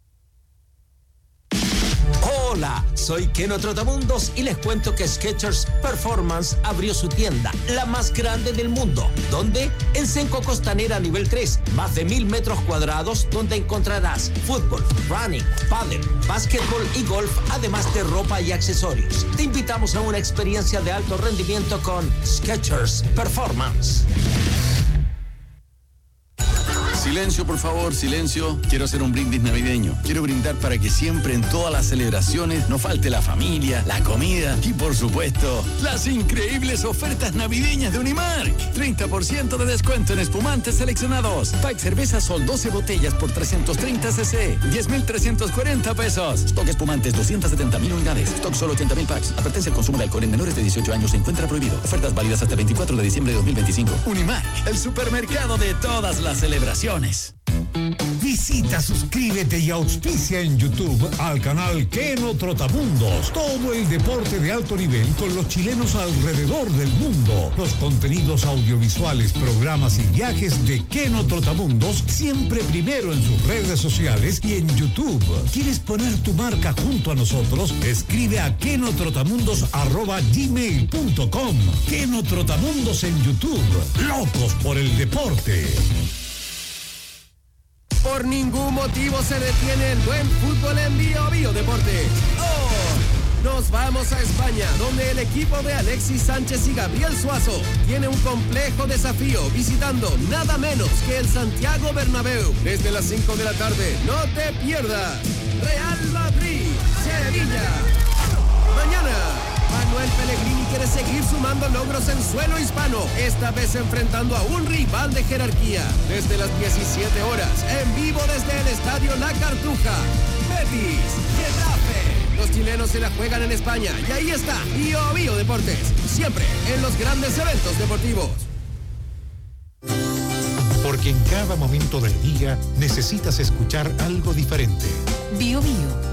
Hola, soy Keno Trotamundos y les cuento que Skechers Performance abrió su tienda, la más grande del mundo. ¿Dónde? En Senco Costanera nivel tres, más de mil metros cuadrados, donde encontrarás fútbol, running, pádel, básquetbol y golf, además de ropa y accesorios. Te invitamos a una experiencia de alto rendimiento con Skechers Performance. Si Silencio, por favor, silencio. Quiero hacer un brindis navideño. Quiero brindar para que siempre en todas las celebraciones no falte la familia, la comida y, por supuesto, las increíbles ofertas navideñas de Unimark. treinta por ciento de descuento en espumantes seleccionados. Pack Cerveza Sol doce botellas por trescientos treinta cc. diez mil trescientos cuarenta pesos. Stock espumantes doscientas setenta mil unidades. Stock solo ochenta mil packs. Advertencia: el consumo de alcohol en menores de dieciocho años se encuentra prohibido. Ofertas válidas hasta el veinticuatro de diciembre de dos mil veinticinco. Unimark, el supermercado de todas las celebraciones. Visita, suscríbete y auspicia en YouTube al canal Keno Trotamundos. Todo el deporte de alto nivel con los chilenos alrededor del mundo. Los contenidos audiovisuales, programas y viajes de Keno Trotamundos siempre primero en sus redes sociales y en YouTube. ¿Quieres poner tu marca junto a nosotros? Escribe a kenotrotamundos arroba gmail punto com. Keno Trotamundos en YouTube. Locos por el deporte. Por ningún motivo se detiene el buen fútbol en Bio Bio Deportes. ¡Oh! Nos vamos a España, donde el equipo de Alexis Sánchez y Gabriel Suazo tiene un complejo desafío visitando nada menos que el Santiago Bernabéu. Desde las cinco de la tarde, no te pierdas. Real Madrid, Sevilla. Mañana, Manuel Pellegrini quiere seguir sumando logros en suelo hispano, esta vez enfrentando a un rival de jerarquía. Desde las diecisiete horas, en vivo desde el Estadio La Cartuja. Betis, Getafe. Los chilenos se la juegan en España y ahí está Bio Bio Deportes, siempre en los grandes eventos deportivos. Porque en cada momento del día necesitas escuchar algo diferente. Bio Bio.